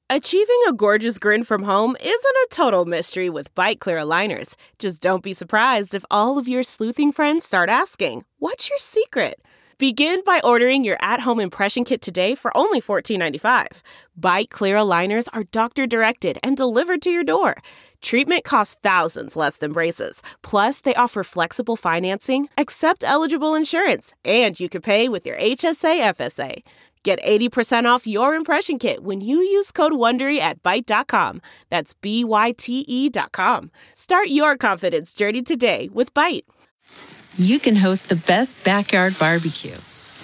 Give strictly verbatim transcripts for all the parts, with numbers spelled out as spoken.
Achieving a gorgeous grin from home isn't a total mystery with Byte Clear aligners. Just don't be surprised if all of your sleuthing friends start asking, "What's your secret?" Begin by ordering your at-home impression kit today for only fourteen ninety-five. Byte Clear aligners are doctor-directed and delivered to your door. Treatment costs thousands less than braces. Plus, they offer flexible financing, accept eligible insurance, and you can pay with your H S A F S A. Get eighty percent off your impression kit when you use code WONDERY at Byte dot com. That's B Y T E dot com. Start your confidence journey today with Byte. You can host the best backyard barbecue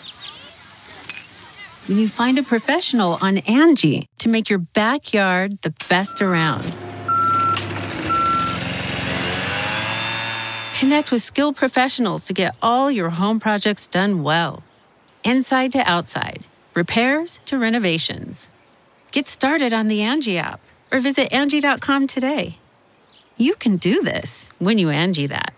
when you find a professional on Angie to make your backyard the best around. Connect with skilled professionals to get all your home projects done well. Inside to outside. Repairs to renovations. Get started on the Angie app or visit Angie dot com today. You can do this when you Angie that.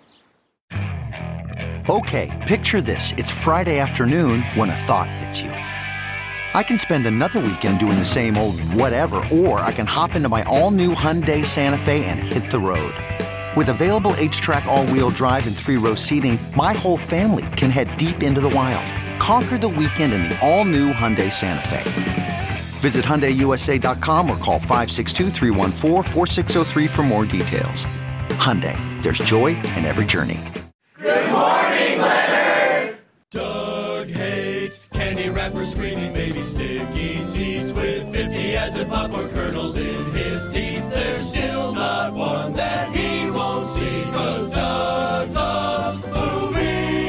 Okay, picture this. It's Friday afternoon when a thought hits you. I can spend another weekend doing the same old whatever, or I can hop into my all-new Hyundai Santa Fe and hit the road. With available H-Track all-wheel drive and three-row seating, my whole family can head deep into the wild. Conquer the weekend in the all-new Hyundai Santa Fe. Visit Hyundai U S A dot com or call five six two, three one four, four six zero three for more details. Hyundai, there's joy in every journey. Good morning, Leonard! Doug hates candy wrappers, screaming baby sticky seeds with fifty as in popcorn kernels in his teeth. There's still not one that he won't see, 'cause Doug loves movies.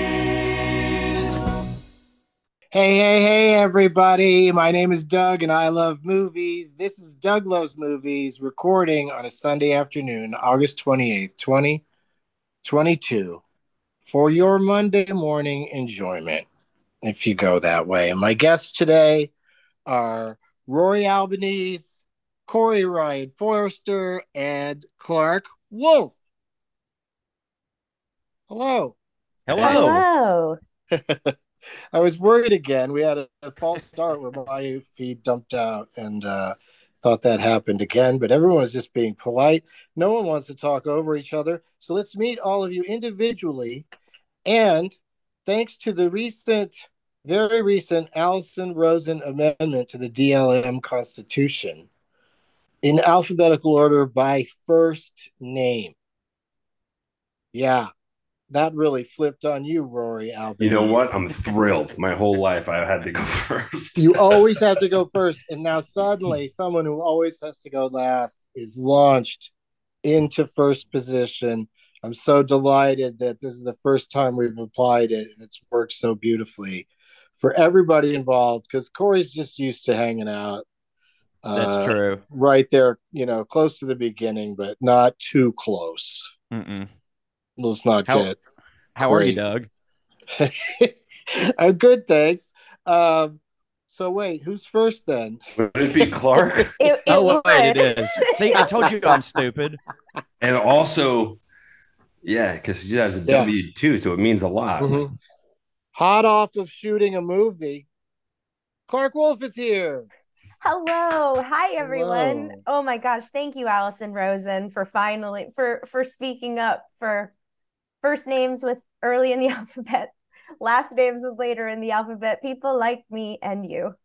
Hey, hey, hey, everybody. My name is Doug, and I love movies. This is Doug Loves Movies, recording on a Sunday afternoon, August twenty-eighth, twenty twenty-two, for your Monday morning enjoyment, if you go that way. And my guests today are Rory Albanese, Corey Ryan Forrester, and Clark Wolf. Hello. Hello. I was worried again. We had a, a false start where my feed dumped out, and uh, thought that happened again. But everyone was just being polite. No one wants to talk over each other. So let's meet all of you individually. And thanks to the recent, very recent Allison Rosen amendment to the D L M Constitution, in alphabetical order by first name. Yeah. That really flipped on you, Rory Albanese. You know what? I'm thrilled. My whole life I had to go first. You always have to go first. And now suddenly someone who always has to go last is launched into first position. I'm so delighted that this is the first time we've applied it, and it's worked so beautifully for everybody involved, because Corey's just used to hanging out. That's uh, true. Right there, you know, close to the beginning, but not too close. Mm-mm. Let's not How, get how are you, Doug? I'm good, thanks. Um, so wait, who's first then? Would it be Clark? It, it Oh, wait, would. it is. See, I told you I'm stupid. And also, yeah, because he has a Yeah. W too, so it means a lot. Mhm. Hot off of shooting a movie, Clark Wolf is here. Hello. Hi, everyone. Hello. Oh my gosh. Thank you, Allison Rosen, for finally for for speaking up for first names with early in the alphabet, last names with later in the alphabet. People like me and you.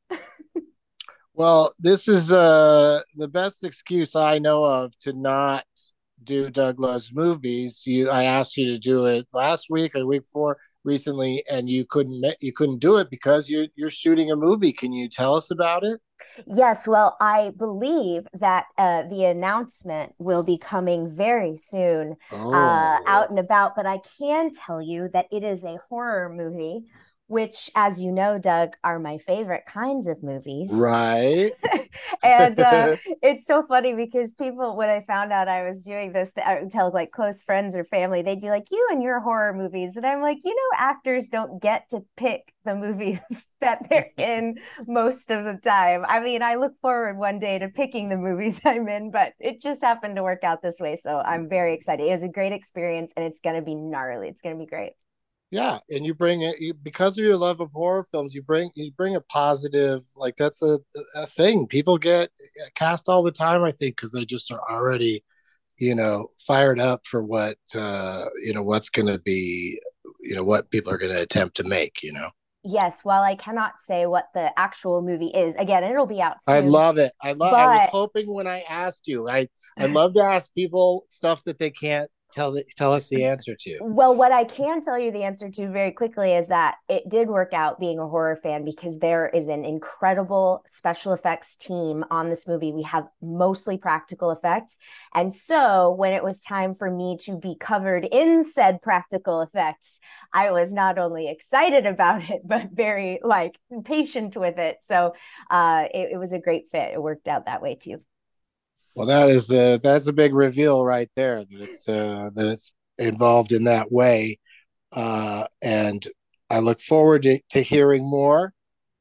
Well, this is uh, the best excuse I know of to not do Doug Loves Movies. You, I asked you to do it last week or the week before, recently, and you couldn't. You couldn't do it because you're you're shooting a movie. Can you tell us about it? Yes, well, I believe that uh, the announcement will be coming very soon, Oh, uh, out and about. But I can tell you that it is a horror movie, which, as you know, Doug, are my favorite kinds of movies. right. And uh, it's so funny because people, when I found out I was doing this, I would tell like close friends or family, they'd be like, "You and your horror movies," and I'm like, you know, actors don't get to pick the movies that they're in most of the time. I mean, I look forward one day to picking the movies I'm in, but it just happened to work out this way, so I'm very excited. It was a great experience, and it's going to be gnarly. It's going to be great. Yeah, and you bring it you, because of your love of horror films. You bring you bring a positive, like that's a, a thing. People get cast all the time, I think, because they just are already, you know, fired up for what uh, you know what's going to be, you know, what people are going to attempt to make. You know. Yes, while I cannot say what the actual movie is, again, it'll be out soon. I love it. I love. But... I was hoping when I asked you, I I love to ask people stuff that they can't tell the, tell us the answer to. Well, what I can tell you the answer to very quickly is that it did work out being a horror fan, because there is an incredible special effects team on this movie. We have mostly practical effects. And so when it was time for me to be covered in said practical effects, I was not only excited about it, but very like patient with it. So uh, it, it was a great fit. It worked out that way too. Well, that is a, that's a big reveal right there, that it's uh, that it's involved in that way, uh, and I look forward to, to hearing more.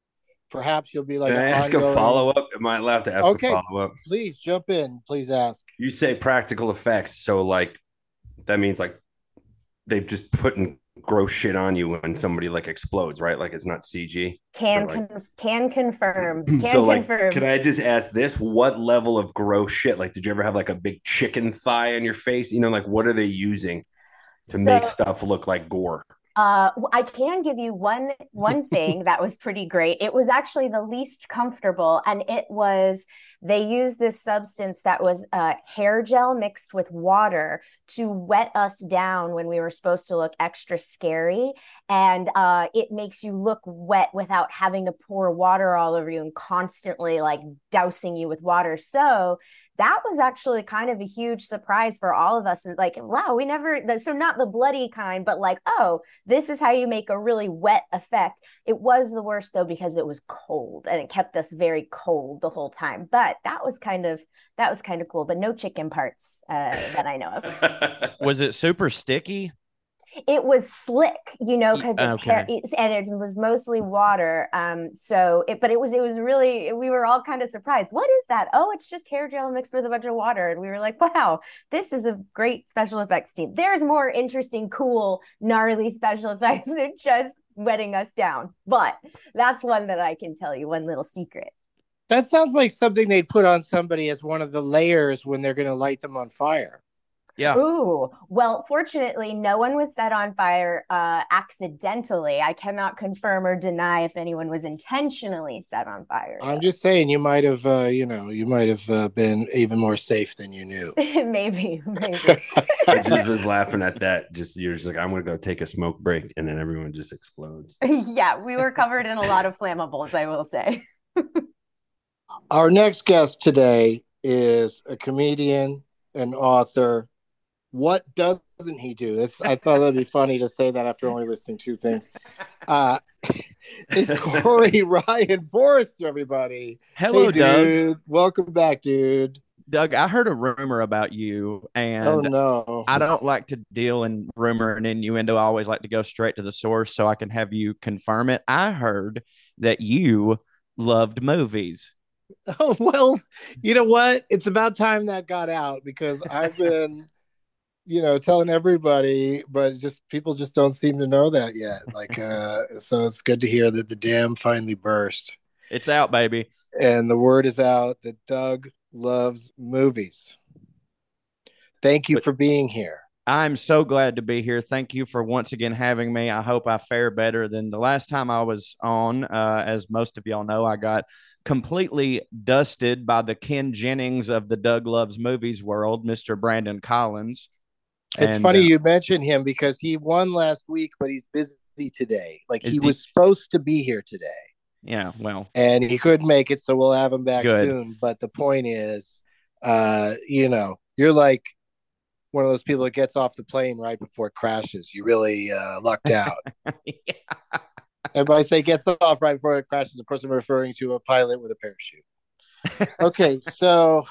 Perhaps you'll be like, can I ask ongoing... a follow up? Am I allowed to ask okay, a follow up? Please jump in. Please ask. You say practical effects, so like that means like they've just put in gross shit on you when somebody like explodes, right? Like it's not C G. Can like... con- can confirm. Can so like, confirm. Can I just ask this? What level of gross shit? Like, did you ever have like a big chicken thigh on your face? You know, like what are they using to so, make stuff look like gore? Uh, I can give you one one thing that was pretty great. It was actually the least comfortable, and it was they used this substance that was uh, hair gel mixed with water to wet us down when we were supposed to look extra scary, and uh, it makes you look wet without having to pour water all over you and constantly like dousing you with water. So that was actually kind of a huge surprise for all of us. And like, wow, we never, so not the bloody kind, but like, oh, this is how you make a really wet effect. It was the worst though, because it was cold and it kept us very cold the whole time. But that was kind of, that was kind of cool, but no chicken parts uh, that I know of. Was it super sticky? It was slick, you know, because it's, okay. hair, it's and it was mostly water. Um, so it, but it was it was really we were all kind of surprised. What is that? Oh, it's just hair gel mixed with a bunch of water, and we were like, wow, this is a great special effects team. There's more interesting, cool, gnarly special effects than just wetting us down. But that's one that I can tell you, one little secret. That sounds like something they'd put on somebody as one of the layers when they're going to light them on fire. Yeah. Ooh, well, fortunately, no one was set on fire uh, accidentally. I cannot confirm or deny if anyone was intentionally set on fire. I'm though. just saying, you might have, uh, you know, you might have uh, been even more safe than you knew. maybe, maybe. I just was laughing at that. Just you're just like, I'm gonna go take a smoke break, and then everyone just explodes. Yeah, we were covered in a lot of flammables, I will say. Our next guest today is a comedian, an author. What doesn't he do? This I thought that'd be funny to say that after only listing two things. Uh, it's Corey Ryan Forrester, everybody. Hello, hey, dude. Doug. Welcome back, dude. Doug, I heard a rumor about you, and oh no, I don't like to deal in rumor and innuendo. I always like to go straight to the source so I can have you confirm it. I heard that you loved movies. Oh well, you know what? It's about time that got out, because I've been. you know, telling everybody, but just people just don't seem to know that yet. Like, uh, so it's good to hear that the dam finally burst. It's out, baby. And the word is out that Doug loves movies. Thank you but for being here. I'm so glad to be here. Thank you for once again having me. I hope I fare better than the last time I was on. Uh, as most of y'all know, I got completely dusted by the Ken Jennings of the Doug Loves Movies world, Mister Brandon Collins. It's and, funny uh, you mentioned him, because he won last week, but he's busy today. Like he de- was supposed to be here today. Yeah, well. And he couldn't make it, so we'll have him back good. soon. But the point is, uh, you know, you're like one of those people that gets off the plane right before it crashes. You really uh, lucked out. Yeah. Everybody say gets off right before it crashes. Of course, I'm referring to a pilot with a parachute. Okay, so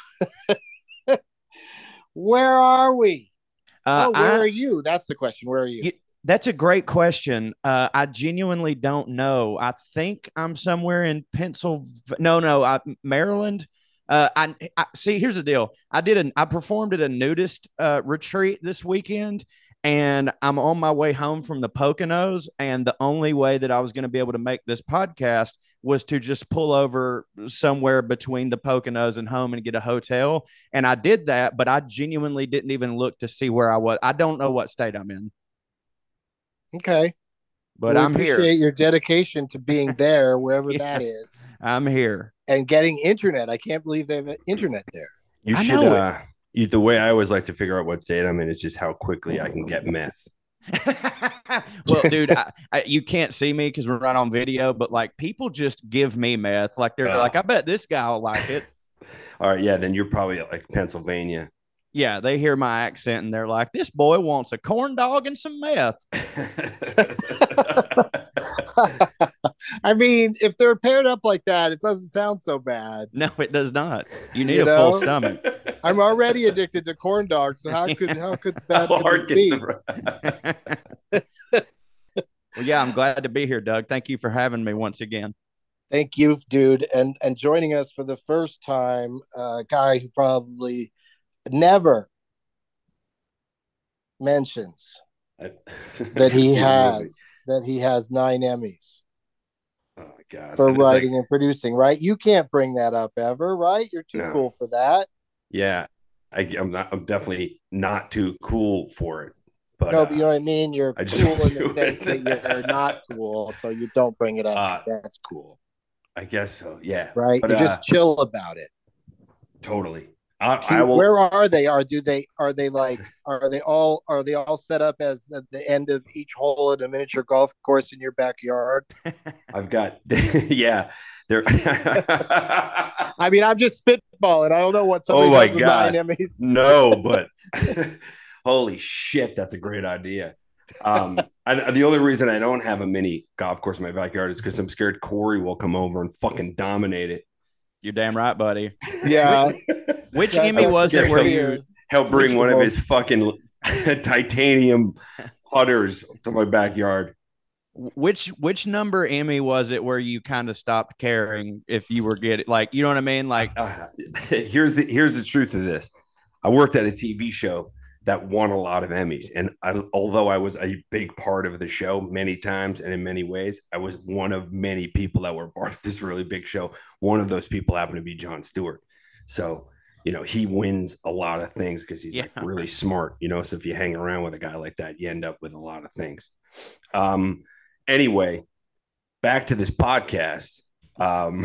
where are we? Uh, oh, where I, are you? That's the question. Where are you? you that's a great question. Uh, I genuinely don't know. I think I'm somewhere in Pennsylvania. No, no, I, Maryland. Uh, I, I see. Here's the deal. I did an. I performed at a nudist uh, retreat this weekend, And I'm on my way home from the Poconos, and the only way that I was going to be able to make this podcast was to just pull over somewhere between the Poconos and home and get a hotel. And I did that, but I genuinely didn't even look to see where I was. I don't know what state I'm in. Okay. But well, I'm appreciate here. your dedication to being there, wherever Yeah, that is. I'm here. And getting internet. I can't believe they have internet there. You I should, know uh, you, the way I always like to figure out what state I'm in is just how quickly I can get meth. Well, dude, I, I, you can't see me because we're right on video, but like people just give me meth. Like they're Oh. like, I bet this guy will like it. All right. Yeah. Then you're probably at like Pennsylvania. Yeah, they hear my accent and they're like, this boy wants a corn dog and some meth. I mean, if they're paired up like that, it doesn't sound so bad. No, it does not. You need You a know? full stomach. I'm already addicted to corn dogs, so how could how could bad How could hard this be? can the- Well, yeah, I'm glad to be here, Doug. Thank you for having me once again. Thank you, dude, and and joining us for the first time, a uh, guy who probably never mentions that he has that he has nine Emmys Oh my god! for And it's writing like, and producing. Right? You can't bring that up ever, right? You're too No. cool for that. yeah, I, I'm not. I'm definitely not too cool for it. But No, uh, but you know what I mean. You're I just cool don't in the do sense it. that you're not cool, so you don't bring it up. 'Cause that's cool, I guess so. Yeah. right? But, You're uh, just chill about it. Totally. I, He- I will. Where are they? Are do they? Are they like? Are they all? Are they all set up as the, the end of each hole at a miniature golf course in your backyard? I've got. Yeah. They're. I mean, I'm just spitballing. I don't know what somebody Oh my does with God. nine Emmys. No, but holy shit, that's a great idea. Um, I, the only reason I don't have a mini golf course in my backyard is because I'm scared Corey will come over and fucking dominate it. You're damn right, buddy. Yeah. Which That- Emmy that's was it where scary. you He'll bring Which one of one? his fucking titanium putters to my backyard. which which number Emmy was it where you kind of stopped caring if you were getting like, you know what I mean? Like, Uh, here's the here's the truth of this. I worked at a T V show that won a lot of Emmys, and I, although I was a big part of the show many times and in many ways, I was one of many people that were part of this really big show. One of those people happened to be Jon Stewart. So, you know, he wins a lot of things because he's Yeah. like really smart, you know. So if you hang around with a guy like that, you end up with a lot of things. Um, anyway, back to this podcast. Um,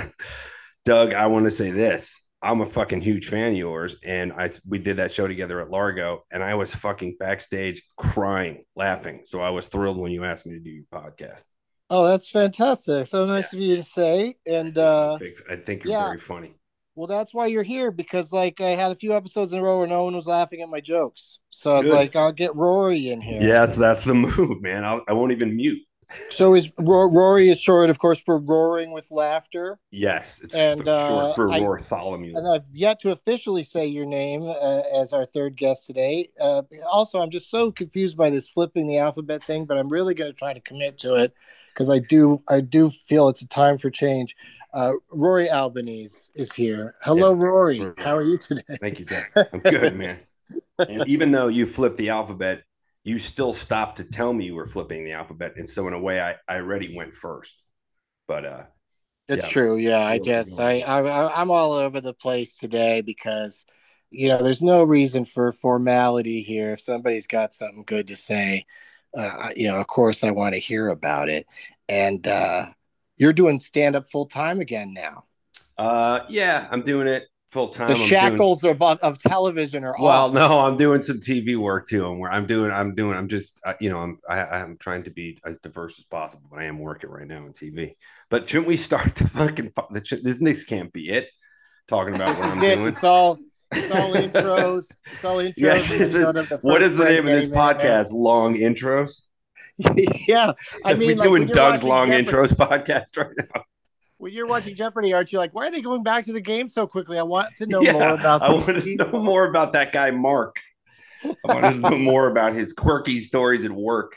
Doug, I want to say this. I'm a fucking huge fan of yours, and I we did that show together at Largo, and I was fucking backstage crying, laughing. So I was thrilled when you asked me to do your podcast. Oh, that's fantastic. So nice of you to say. And uh Big- I think you're yeah. very funny. well, that's why you're here, because like I had a few episodes in a row where no one was laughing at my jokes. So I was Good. like, I'll get Rory in here. Yeah, that's that's the move, man. I'll, I won't even mute. So is Ro- Rory is short, of course, for roaring with laughter. Yes, it's And, short uh, for I- Bartholomew. And I've yet to officially say your name uh, as our third guest today. Uh, also, I'm just so confused by this flipping the alphabet thing, but I'm really going to try to commit to it because I do, I do feel it's a time for change. Uh, Rory Albanese is here. Hello, Yeah. Rory. Rory. How are you today? Thank you, Doug. I'm good, man. And even though you flipped the alphabet, you still stopped to tell me you were flipping the alphabet. And so in a way, I, I already went first. But uh It's Yeah. true. Yeah, I Really just going. I, I I'm all over the place today because you know there's no reason for formality here. If somebody's got something good to say, uh, you know, of course I want to hear about it. And uh, you're doing stand up full time again now. uh yeah, I'm doing it full time. The I'm doing- shackles of of television are Well, off. no, I'm doing some T V work too, and where I'm doing, I'm doing, I'm just, uh, you know, I'm, I, I'm trying to be as diverse as possible, but I am working right now on T V. But shouldn't we start the fucking? The, this this can't be it. Talking about This what is I'm it. doing. It's all it's all intros. It's all intros. Yes, and this then is- go to the what first is the name of Frank this Getty Man. podcast? Long intros. Yeah, I mean, we're like, doing when you're Doug's watching long Jeopardy- intros podcast right now. When you're watching Jeopardy, aren't you like, why are they going back to the game so quickly? I want to know Yeah, more about I these wanted to people. know more about that guy, Mark. I wanted to know more about his quirky stories at work.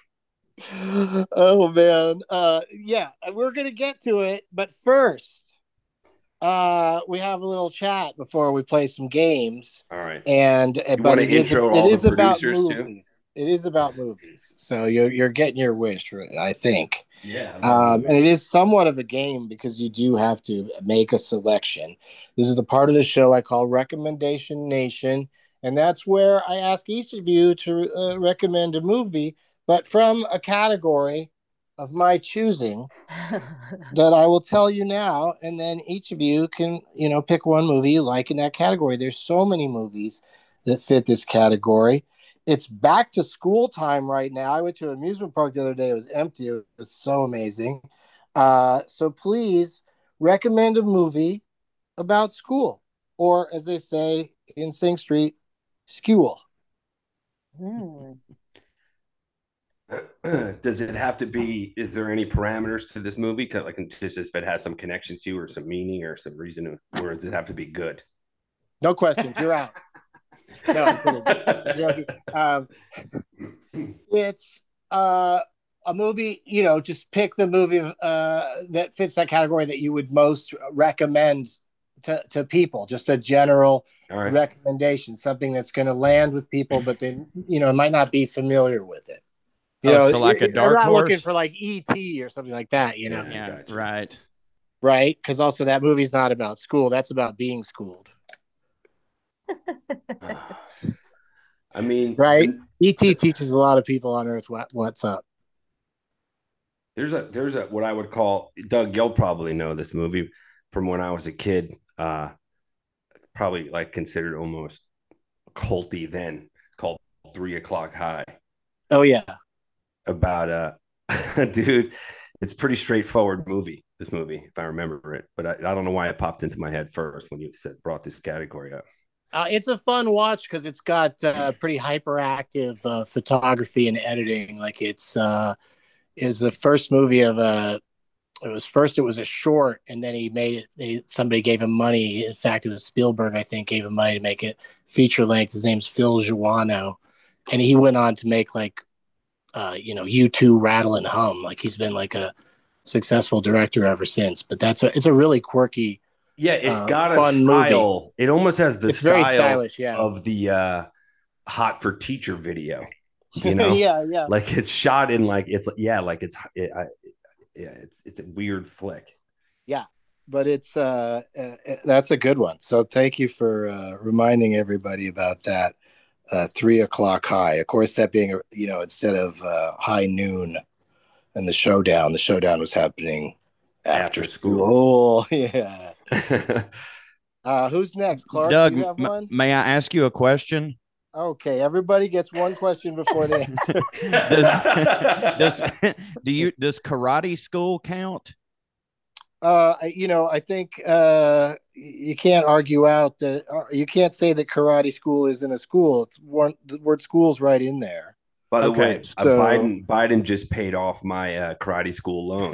Oh man, uh, yeah, we're gonna get to it, but first, uh, we have a little chat before we play some games, All right. and uh, but wanna it is intro it all is the about producers, too? movies. It is about movies, so you're you're getting your wish, I think. Yeah. Um, and it is somewhat of a game because you do have to make a selection. This is the part of the show I call Recommendation Nation, and that's where I ask each of you to uh, recommend a movie, but from a category of my choosing that I will tell you now, and then each of you can, you know, pick one movie you like in that category. There's so many movies that fit this category. It's back to school time right now. I went to an amusement park the other day. It was empty. It was so amazing. Uh, so please recommend a movie about school, or as they say in Sing Street, school. Hmm. Does it have to be? Is there any parameters to this movie? Like, just if it has some connection to you, or some meaning, or some reason, or does it have to be good? No questions. You're out. No, I'm kidding. I'm joking. Um, it's uh, a movie. You know, just pick the movie uh, that fits that category that you would most recommend to to people. Just a general right. recommendation, something that's going to land with people, but then you know might not be familiar with it. You oh, know, so like a dark I'm not horse? looking for like E T or something like that. You know, yeah, gotcha. right, right? Because also that movie's not about school. That's about being schooled. I mean, right? the, E T teaches a lot of people on Earth what what's up. There's a there's a what I would call, Doug, you'll probably know this movie from when I was a kid. Uh, probably like considered almost culty then. It's called Three O'Clock High. Oh yeah, about uh, dude. It's a pretty straightforward movie. This movie, if I remember it, but I, I don't know why it popped into my head first when you said brought this category up. Uh, it's a fun watch because it's got uh, pretty hyperactive uh, photography and editing. Like it's uh, is the first movie of a. It was first. It was a short, and then he made it. They, somebody gave him money. In fact, it was Spielberg, I think, gave him money to make it feature length. His name's Phil Joannou, and he went on to make like, uh, you know, U two Rattle and Hum. Like he's been like a successful director ever since. But that's a. It's a really quirky. Yeah, it's uh, got a fun style. Movie. It almost has the it's style very stylish, yeah. of the uh, Hot for Teacher video. You know, yeah, yeah. Like it's shot in like it's yeah, like it's it, I, yeah, it's it's a weird flick. Yeah, but it's uh, uh that's a good one. So thank you for uh, reminding everybody about that. Uh, Three O'Clock High. Of course, that being you know instead of uh, high noon and the showdown, the showdown was happening after, after school. school. Yeah. uh, who's next, Clark? Doug, do you have m- one? may I ask you a question? Okay, everybody gets one question before they answer. does, does do you does karate school count? Uh, you know, I think uh, you can't argue out that uh, you can't say that karate school isn't a school. It's one the word school's right in there. By the Okay, way, uh, so- Biden Biden just paid off my uh, karate school loans.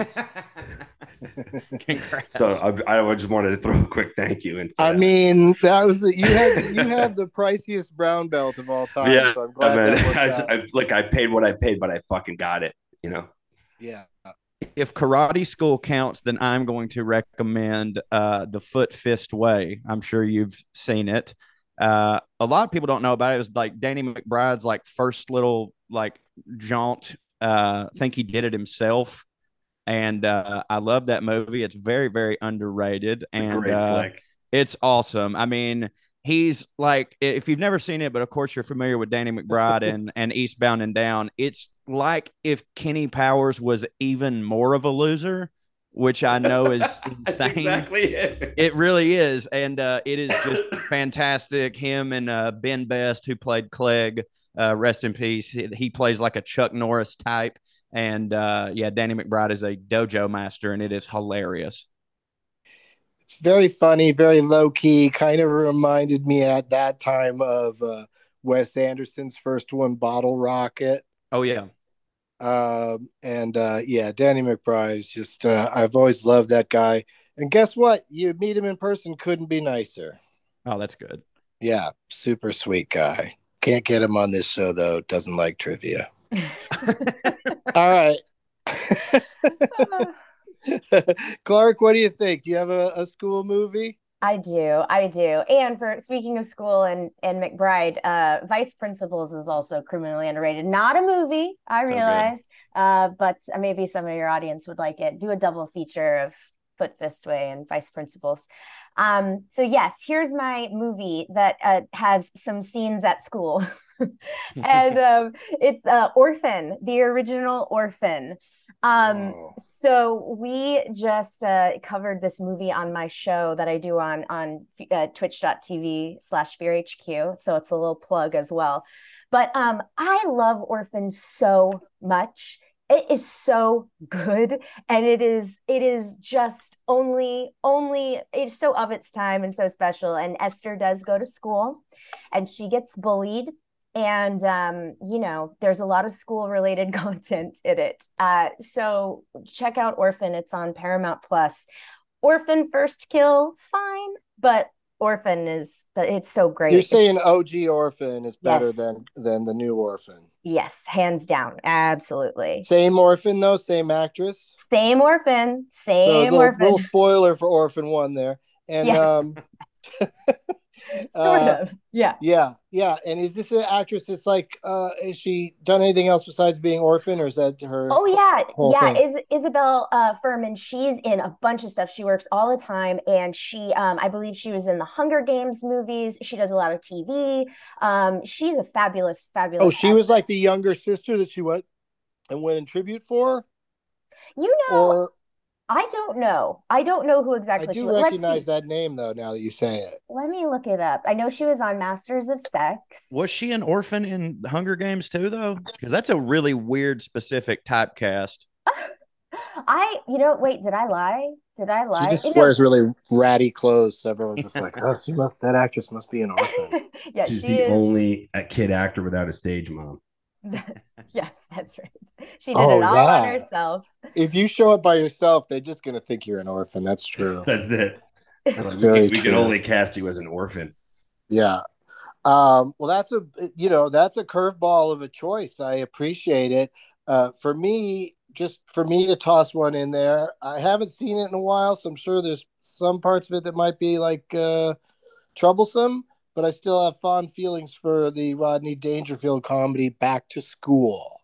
Congrats. So I, I just wanted to throw a quick thank you in. for I that. mean, that was the you have you have the priciest brown belt of all time. yeah, so I'm glad man. that worked I, out. I, like I paid what I paid, but I fucking got it. You know. Yeah. If karate school counts, then I'm going to recommend uh, the Foot Fist Way. I'm sure you've seen it. Uh, a lot of people don't know about it. It was like Danny McBride's like first little like jaunt. Uh, I think he did it himself, and uh, I love that movie. It's very, very underrated, and Great uh, flick. it's awesome. I mean, he's like, if you've never seen it, but of course you're familiar with Danny McBride and and Eastbound and Down. It's like if Kenny Powers was even more of a loser, which I know is insane. That's exactly it. It really is, and uh, it is just fantastic. Him and uh, Ben Best, who played Clegg, uh, rest in peace. He, he plays like a Chuck Norris type, and uh, yeah, Danny McBride is a dojo master, and it is hilarious. It's very funny, very low key. Kind of reminded me at that time of uh, Wes Anderson's first one, Bottle Rocket. Oh yeah. Um, and uh, yeah, Danny McBride is just, uh, I've always loved that guy. And guess what? You meet him in person, couldn't be nicer. Oh, that's good. Yeah, super sweet guy. Can't get him on this show, though. Doesn't like trivia. All right. Clark, what do you think? Do you have a, a school movie? I do. I do. And for speaking of school and, and McBride, uh, Vice Principals is also criminally underrated. Not a movie, I So realize, uh, but maybe some of your audience would like it. Do a double feature of Foot Fistway and Vice Principals. Um, so yes, here's my movie that uh, has some scenes at school. and um, it's uh, Orphan, the original Orphan. Um, Oh. so we just uh, covered this movie on my show that I do on on uh, twitch.tv slash fearhq. So it's a little plug as well. But um, I love Orphan so much. It is so good, and it is it is just only only it's so of its time and so special. And Esther does go to school, and she gets bullied. And, um, you know, there's a lot of school related content in it. Uh, so check out Orphan. It's on Paramount Plus. Orphan First Kill, fine. But Orphan is, it's so great. You're saying O G Orphan is better Yes. than than the new Orphan. Yes, hands down. Absolutely. Same Orphan though, same actress. Same Orphan. So Same little, Orphan. little spoiler for Orphan one there. And Yes. um Sort uh, of. Yeah. yeah, yeah. And is this an actress that's like uh has she done anything else besides being Orphan, or is that her Oh yeah, whole yeah. thing? Is Isabel uh, Furman? She's in a bunch of stuff. She works all the time, and she, um, I believe, she was in the Hunger Games movies. She does a lot of T V. Um, she's a fabulous, fabulous. Oh, she was actress. like the younger sister that she went and went in tribute for? You know, Or I don't know. I don't know who I exactly she do was. Let's recognize see. that name though now that you say it. Let me look it up. I know she was on Masters of Sex. Was she an orphan in the Hunger Games too, though? Because that's a really weird, specific typecast. I, you know, wait, did I lie? Did I lie? She just You know- wears really ratty clothes. So everyone's just like, oh, she must that actress must be an orphan. yeah, She's she the is. only uh, kid actor without a stage mom. Yes, that's right. She did Oh, it all on yeah. herself. If you show up by yourself, they're just gonna think you're an orphan. That's true. That's it. That's we very can, we true. can only cast you as an orphan. Yeah. Um, well, that's a you know that's a curveball of a choice. I appreciate it. Uh, for me, just for me to toss one in there, I haven't seen it in a while, so I'm sure there's some parts of it that might be like uh, troublesome, but I still have fond feelings for the Rodney Dangerfield comedy Back to School.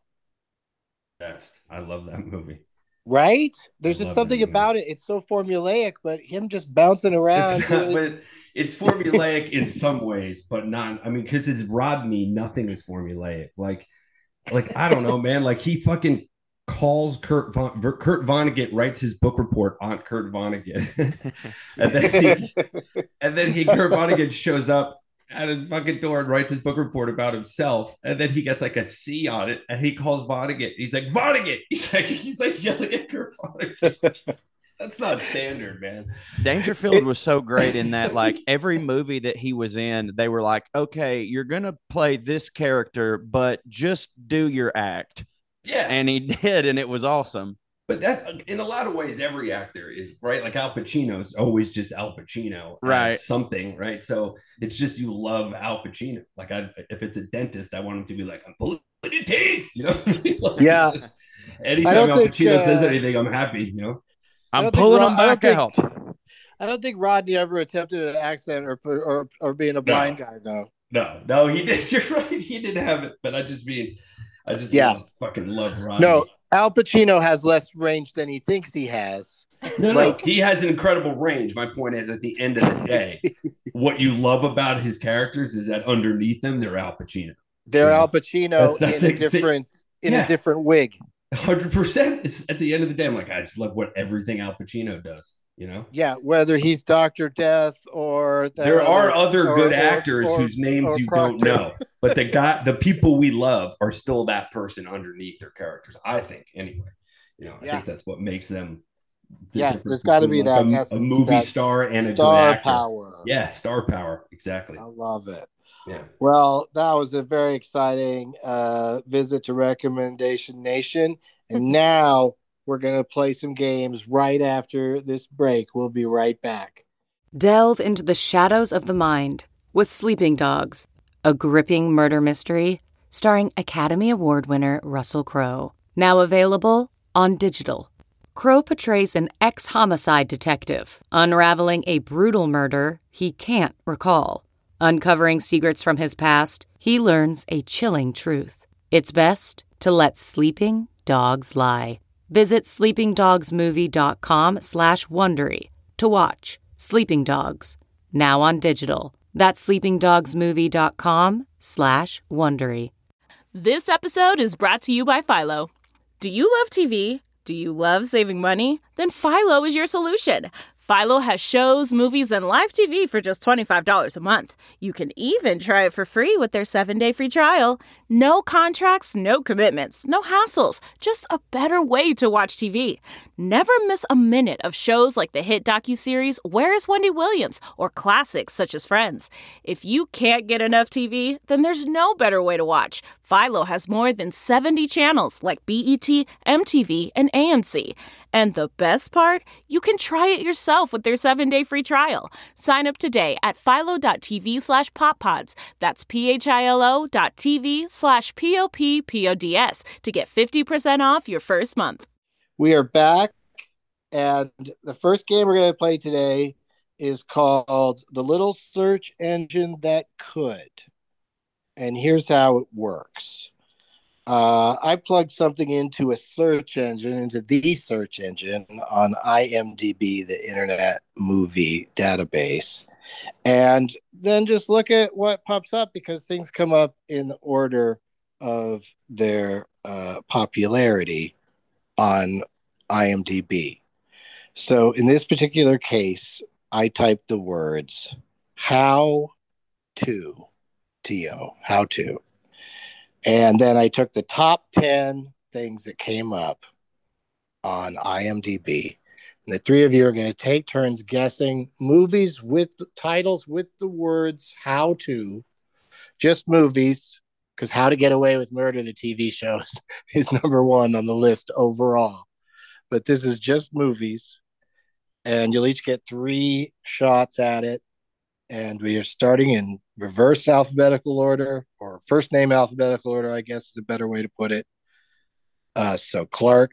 Best. I love that movie. Right? There's I just love something that movie. about it. It's so formulaic, but him just bouncing around. It's not, doing- but it's formulaic in some ways, but not. I mean, because it's Rodney, nothing is formulaic. Like, like I don't know, man. Like he fucking calls Kurt Von, Kurt Vonnegut writes his book report on Kurt Vonnegut, and then he, and then he Kurt Vonnegut shows up at his fucking door and writes his book report about himself, and then he gets like a C on it, and he calls Vonnegut. He's like Vonnegut. He's like he's like yelling at Kurt Vonnegut. That's not standard, man. Dangerfield was so great in that, like, every movie that he was in, they were like, okay, you're going to play this character, but just do your act. Yeah. And he did, and it was awesome. But that, in a lot of ways, every actor is, right? Like Al Pacino's always just Al Pacino. as Right. Something, right? So it's just you love Al Pacino. Like, I, if it's a dentist, I want him to be like, I'm pulling your teeth, you know? Like, Yeah. it's just- I anytime don't Al think, Pacino uh, says anything, I'm happy, you know? I I'm don't think pulling Rod- them I don't back think- out. I don't think Rodney ever attempted an accent or or or being a blind guy though. No, no, he did. You're right. He didn't have it. But I just mean, I just Yeah. love, fucking love Rodney. No, Al Pacino has less range than he thinks he has. No, no, Like- he has an incredible range. My point is, at the end of the day, what you love about his characters is that underneath them, they're Al Pacino. They're Yeah. Al Pacino That's- that's in a it. See- different in Yeah. a different wig. one hundred percent. It's at the end of the day, I'm like, I just love what everything Al Pacino does, you know? Yeah, whether he's Doctor Death or the- There are other or- good or- actors or- whose names or you Proctor. don't know, but the guy, the people we love are still that person underneath their characters. I think, anyway. You know, I Yeah. think that's what makes them. the Yeah, difference there's got to be between, that like, a, essence, a movie that star and a star good actor. power. Yeah, star power. Exactly. I love it. Yeah. Well, that was a very exciting uh, visit to Recommendation Nation. And now we're going to play some games right after this break. We'll be right back. Delve into the shadows of the mind with Sleeping Dogs, a gripping murder mystery starring Academy Award winner Russell Crowe. Now available on digital. Crow portrays an ex-homicide detective, unraveling a brutal murder he can't recall. Uncovering secrets from his past, he learns a chilling truth. It's best to let sleeping dogs lie. Visit sleepingdogsmovie.com slash Wondery to watch Sleeping Dogs, now on digital. That's sleepingdogsmovie.com slash Wondery. This episode is brought to you by Philo. Do you love T V? Do you love saving money? Then Philo is your solution. Philo has shows, movies, and live T V for just twenty-five dollars a month. You can even try it for free with their seven-day free trial. No contracts, no commitments, no hassles. Just a better way to watch T V. Never miss a minute of shows like the hit docuseries Where is Wendy Williams? Or classics such as Friends. If you can't get enough T V, then there's no better way to watch. Philo has more than seventy channels like B E T, M T V, and A M C. And the best part? You can try it yourself with their seven-day free trial. Sign up today at philo.tv slash poppods. That's P-H-I-L-O dot TV slash P-O-P-P-O-D-S to get fifty percent off your first month. We are back, and the first game we're going to play today is called The Little Search Engine That Could. And here's how it works. Uh, I plugged something into a search engine, into the search engine on IMDb, the Internet Movie Database, and then just look at what pops up because things come up in the order of their uh, popularity on IMDb. So in this particular case, I typed the words how to, T O, how to. And then I took the top ten things that came up on IMDb. And the three of you are going to take turns guessing movies with the titles with the words how to, just movies, because How to Get Away with Murder, the T V shows, is number one on the list overall. But this is just movies. And you'll each get three shots at it. And we are starting in reverse alphabetical order, or first name alphabetical order, I guess is a better way to put it. Uh, so, Clark,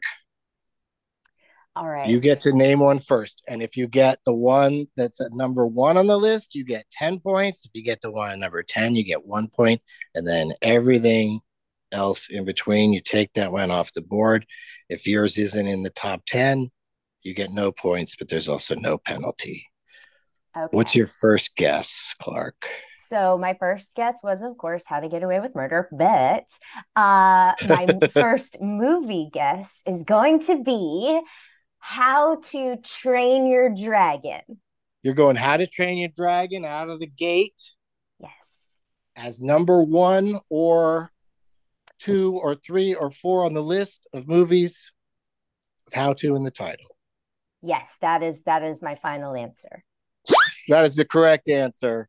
all right, you get to name one first. And if you get the one that's at number one on the list, you get ten points. If you get the one at number ten, you get one point. And then everything else in between, you take that one off the board. If yours isn't in the top ten, you get no points, but there's also no penalty. Okay. What's your first guess, Clark? So my first guess was, of course, How to Get Away with Murder, but uh, my first movie guess is going to be How to Train Your Dragon. You're going How to Train Your Dragon out of the gate? Yes. As number one or two or three or four on the list of movies with how to in the title? Yes, that is that is my final answer. That is the correct answer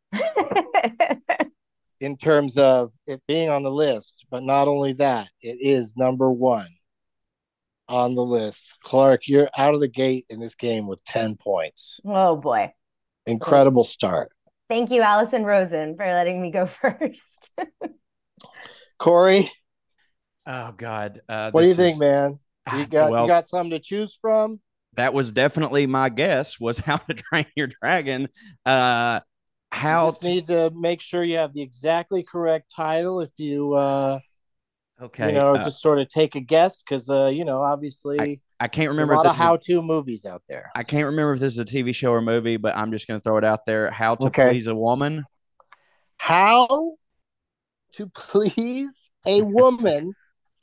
in terms of it being on the list. But not only that, it is number one on the list. Clark, you're out of the gate in this game with ten points. Oh, boy. Incredible start. Thank you, Allison Rosen, for letting me go first. Corey? Oh, God. Uh, what do you is... think, man? You got, well, you got something to choose from? That was definitely my guess, was How to Train Your Dragon. Uh, how you just need to make sure you have the exactly correct title if you, uh, okay, you know, uh, just sort of take a guess because, uh, you know, obviously I, I can't remember. A lot if of how-to a, movies out there. I can't remember if this is a T V show or movie, but I'm just going to throw it out there. How to okay. Please a Woman. How to Please a Woman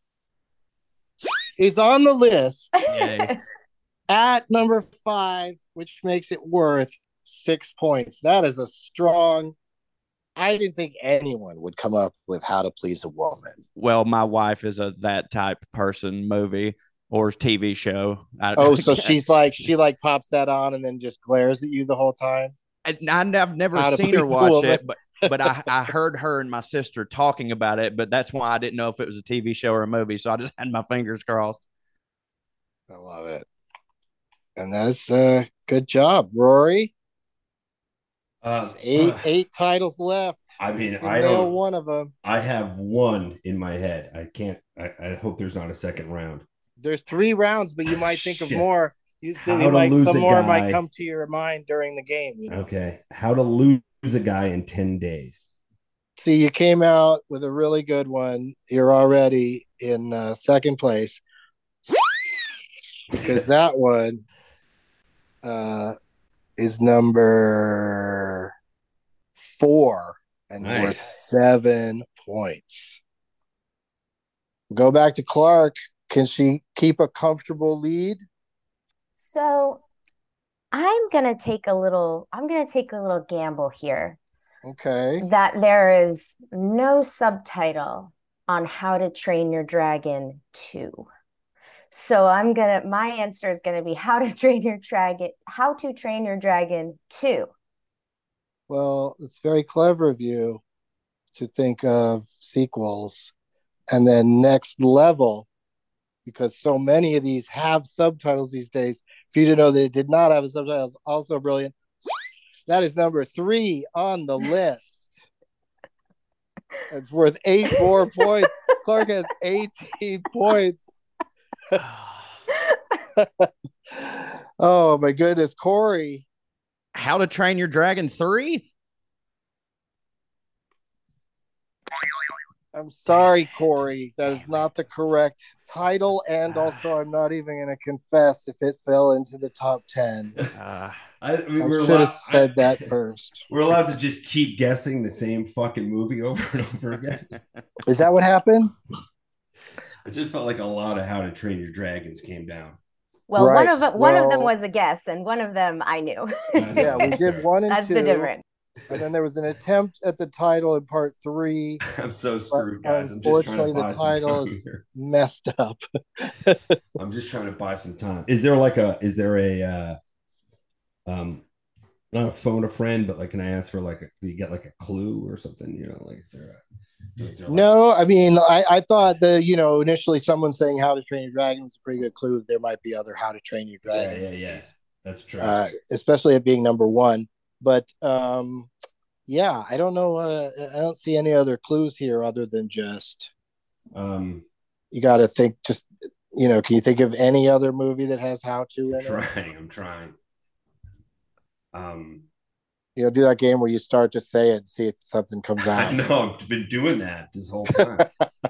is on the list. Yay. At number five, which makes it worth six points. That is a strong. I didn't think anyone would come up with How to Please a Woman. Well, my wife is a that type person movie or T V show. I, oh, so she's like she like pops that on and then just glares at you the whole time. I, I've never How seen her watch it, but but I, I heard her and my sister talking about it. But that's why I didn't know if it was a T V show or a movie. So I just had my fingers crossed. I love it. And that is a uh, good job, Rory. Uh, eight uh, eight titles left. I mean, you I don't. One of them. I have one in my head. I can't. I, I hope there's not a second round. There's three rounds, but you might think Shit. of more. You, How you to might lose some a more guy. might come to your mind during the game. You know? Okay. How to lose a guy in ten days. See, you came out with a really good one. You're already in uh, second place because that one uh, is number four and Nice. worth seven points. Go back to Clark. Can she keep a comfortable lead? So I'm gonna take a little, I'm gonna take a little gamble here Okay. that there is no subtitle on How to Train Your Dragon two. So I'm gonna, my answer is gonna be How to Train Your Dragon, How to Train Your Dragon two. Well, it's very clever of you to think of sequels and then next level, because so many of these have subtitles these days. For you to know that it did not have a subtitle is also brilliant. That is number three on the list. It's worth eight more points. Clark has eighteen points. Oh my goodness, Corey. How to Train Your Dragon three? I'm sorry, Corey. That is not the correct title, and also I'm not even going to confess if it fell into the top ten. Uh, I, I, mean, I we're should allowed, have said I, that first. We're allowed to just keep guessing the same fucking movie over and over again. Is that what happened? I just felt like a lot of How to Train Your Dragons came down. Well, Right. one of them, one of them Well- was a guess, and one of them I knew. Yeah, we did one and That's two. the difference. And then there was an attempt at the title in part three. I'm so screwed, guys. I'm just trying Unfortunately, to buy the some title time is here. messed up. I'm just trying to buy some time. Is there like a? Is there a? Uh, um, not a phone a friend, but like, can I ask for like a? Do you get like a clue or something? You know, like is there a? Is there like, No, I mean, I, I thought the, you know, initially someone saying How to Train Your Dragon was a pretty good clue that there might be other How to Train Your Yeah, Dragon yeah, yeah. movies, That's true. uh, especially it being number one. But um, yeah, I don't know. Uh, I don't see any other clues here other than just um, you got to think. Just you know, can you think of any other movie that has how to in I'm it? trying. I'm trying. Um, You know, do that game where you start to say it and see if something comes I out. know I've been doing that this whole time.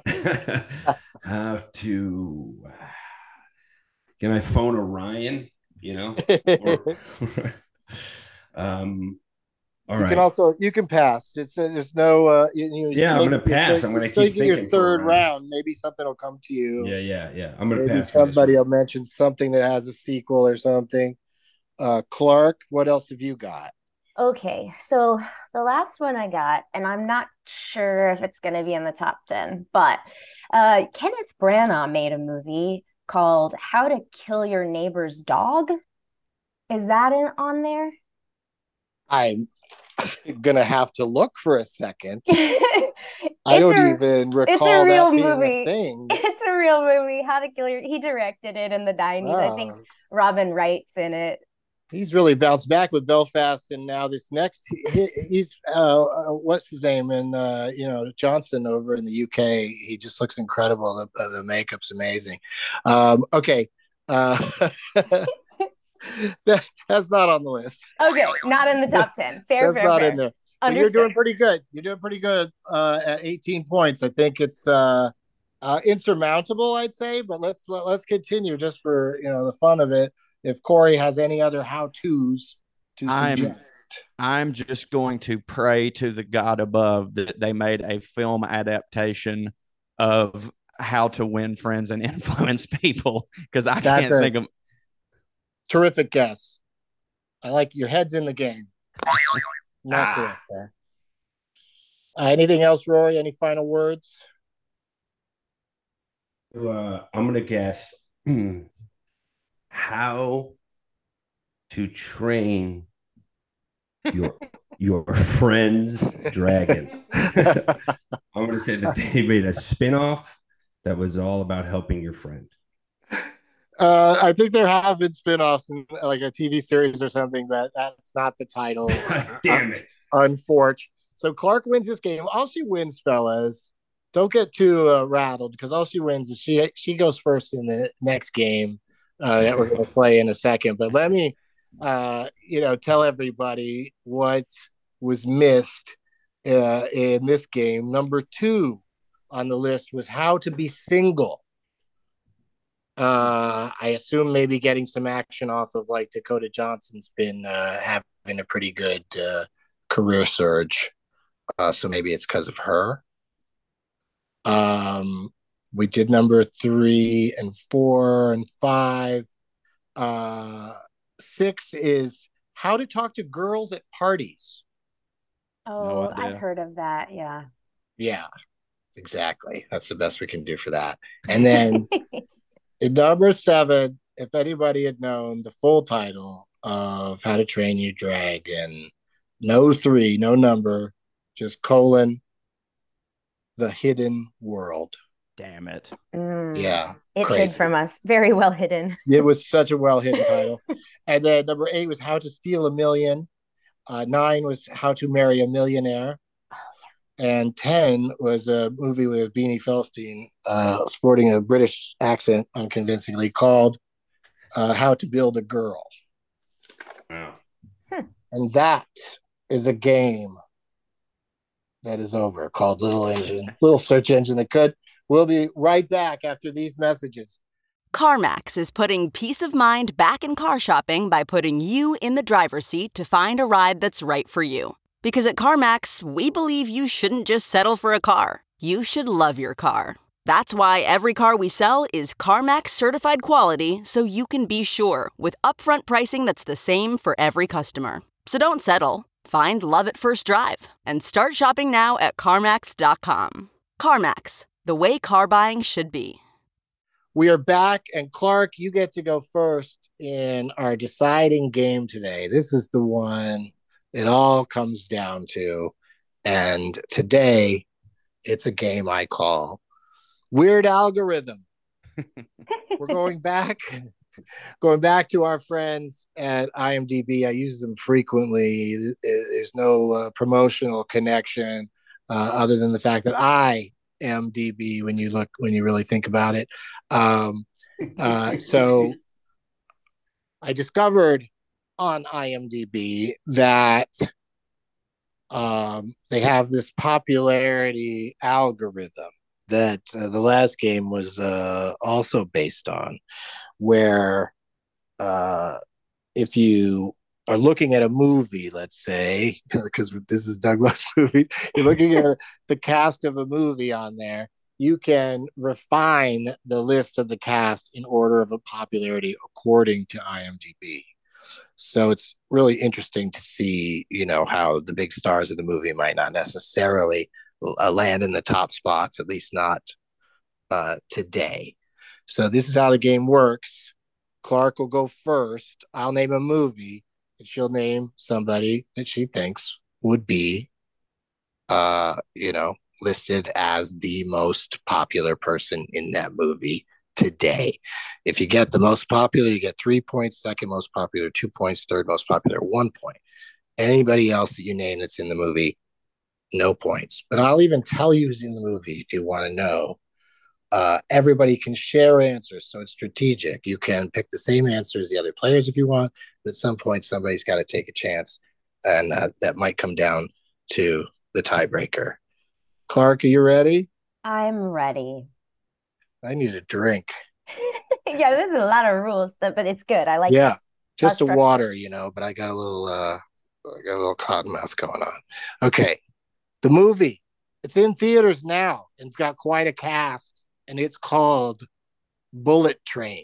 How to? Can I phone Orion? You know. Or, um. All you right. can also you can pass. It's uh, there's no uh, you, you, Yeah, I'm maybe gonna pass. your third- I'm gonna so keep you get your thinking for a third round. round. Maybe something will come to you. Yeah, yeah, yeah. I'm gonna Maybe pass. for this somebody one. will mention something that has a sequel or something. Uh, Clark, what else have you got? Okay, so the last one I got, and I'm not sure if it's going to be in the top ten, but uh, Kenneth Branagh made a movie called How to Kill Your Neighbor's Dog. Is that in, on there? I'm gonna have to look for a second. It's I don't a- even It's recall a real that being movie. a thing. It's a real movie. How to Kill Your. He directed it in the nineties. I think Wow. Robin Wright's in it. He's really bounced back with Belfast, and now this next, he, he's uh, uh, what's his name, and uh, you know Johnson over in the U K. He just looks incredible. The, uh, the makeup's amazing. Um, okay, uh, that, that's not on the list. Okay, not in the top ten. Fair, That's fair, not fair. in there. But you're Understood. doing pretty good. You're doing pretty good uh, at eighteen points. I think it's uh, uh, insurmountable, I'd say. But let's let, let's continue just for you know the fun of it. If Corey has any other how tos to I'm- suggest, I'm just going to pray to the God above that they made a film adaptation of How to Win Friends and Influence People, because I That's can't a- think of. terrific guess. I like your head's in the game. Not Ah. correct there. Uh, anything else, Rory? Any final words? Uh, I'm gonna guess how to train your your friend's dragon. I'm gonna say that they made a spin-off that was all about helping your friend. Uh, I think there have been spin-offs in like a T V series or something, but that's not the title. Damn it. Unfortunate. So Clark wins this game. All she wins, fellas, don't get too uh, rattled because all she wins is she she goes first in the next game uh, that we're going to play in a second. But let me, uh, you know, tell everybody what was missed uh, in this game. Number two on the list was how to be single. Uh, I assume maybe getting some action off of like Dakota Johnson's been uh, having a pretty good uh, career surge. Uh, so maybe it's because of her. Um, we did number three and four and five. Uh, six is how to talk to girls at parties. Oh, no I've heard of that. Yeah. Yeah, exactly. That's the best we can do for that. And then in number seven, if anybody had known the full title of How to Train Your Dragon, no three, no number, just colon, The Hidden World. Damn it. Mm, yeah. It crazy. hid from us. Very well hidden. It was such a well hidden title. And then number eight was How to Steal a Million. Uh, nine was How to Marry a Millionaire. Oh, yeah. And ten was a movie with Beanie Feldstein uh, sporting a British accent unconvincingly called uh, How to Build a Girl. Wow. Hmm. And that is a game that is over called Little Engine, Little Search Engine That Could. We'll be right back after these messages. CarMax is putting peace of mind back in car shopping by putting you in the driver's seat to find a ride that's right for you. Because at CarMax, we believe you shouldn't just settle for a car. You should love your car. That's why every car we sell is CarMax certified quality, so you can be sure with upfront pricing that's the same for every customer. So don't settle. Find love at first drive and start shopping now at CarMax dot com. CarMax, the way car buying should be. We are back, and Clark, you get to go first in our deciding game today. This is the one it all comes down to, and today it's a game I call Weird Algorithm. We're going back, going back to our friends at IMDb. I use them frequently. There's no uh, promotional connection uh, other than the fact that I M D B when you look when you really think about it. Um, uh, so I discovered on IMDb that um, they have this popularity algorithm that uh, the last game was uh, also based on, where uh, if you are looking at a movie, let's say, because this is Douglas movies, you're looking at the cast of a movie on there, you can refine the list of the cast in order of a popularity according to IMDb. So it's really interesting to see, you know, how the big stars of the movie might not necessarily uh, land in the top spots, at least not uh, today. So this is how the game works. Clark will go first. I'll name a movie. And she'll name somebody that she thinks would be, uh, you know, listed as the most popular person in that movie today. If you get the most popular, you get three points. Second most popular, two points. Third most popular, one point. Anybody else that you name that's in the movie, no points. But I'll even tell you who's in the movie if you want to know. Uh, everybody can share answers, so it's strategic. You can pick the same answer as the other players if you want, but at some point somebody's got to take a chance, and uh, that might come down to the tiebreaker. Clark, are you ready? I'm ready. I need a drink. Yeah, there's a lot of rules, but it's good. I like yeah, it. just a water, you know, but I got a little, uh, I got a little cotton mouth going on. Okay, the movie, it's in theaters now, and it's got quite a cast. And it's called Bullet Train.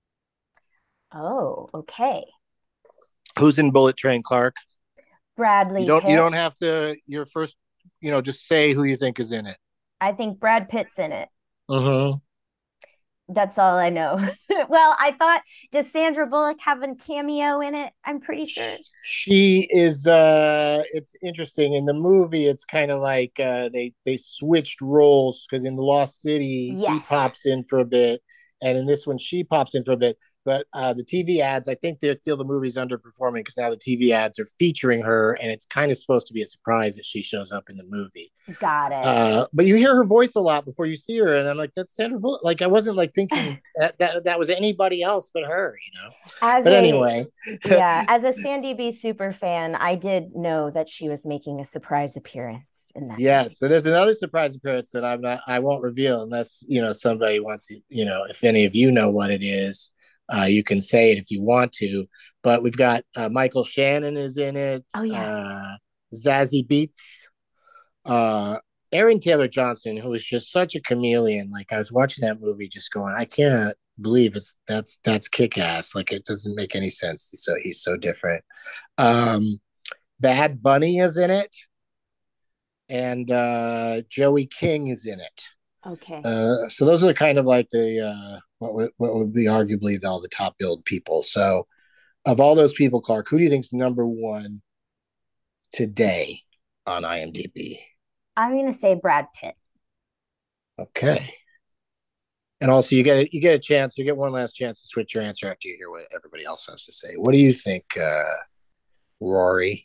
Oh, okay. Who's in Bullet Train, Clark? Bradley You don't. Pitt. You don't have to. Your first. You know, just say who you think is in it. I think Brad Pitt's in it. Mm-hmm. That's all I know. Well, I thought, does Sandra Bullock have a cameo in it? I'm pretty sure. She is, uh, it's interesting. In the movie, it's kind of like uh, they, they switched roles because in The Lost City, Yes. he pops in for a bit. And in this one, she pops in for a bit. But uh, the T V ads, I think they feel the movie's underperforming because now the T V ads are featuring her, and it's kind of supposed to be a surprise that she shows up in the movie. Got it. Uh, but you hear her voice a lot before you see her, and I'm like, that's Sandra Bullock. Like, I wasn't like thinking that that, that was anybody else but her, you know. As but a, anyway, yeah, as a Sandy B super fan, I did know that she was making a surprise appearance in that. Yes, movie. so there's another surprise appearance that I'm not, I won't reveal unless you know somebody wants to, you know, if any of you know what it is. Uh, you can say it if you want to, but we've got uh, Michael Shannon is in it. Oh yeah, uh, Zazie Beetz, uh, Aaron Taylor Johnson, who is just such a chameleon. Like I was watching that movie, just going, I can't believe it's that's that's kick ass. Like it doesn't make any sense. So he's so different. Um, Bad Bunny is in it, and uh, Joey King is in it. Okay. Uh, so those are kind of like the uh, what would what would be arguably all the top billed people. So of all those people, Clark, who do you think's number one today on IMDb? I'm gonna say Brad Pitt. Okay. And also, you get a, you get a chance. You get one last chance to switch your answer after you hear what everybody else has to say. What do you think, uh, Rory?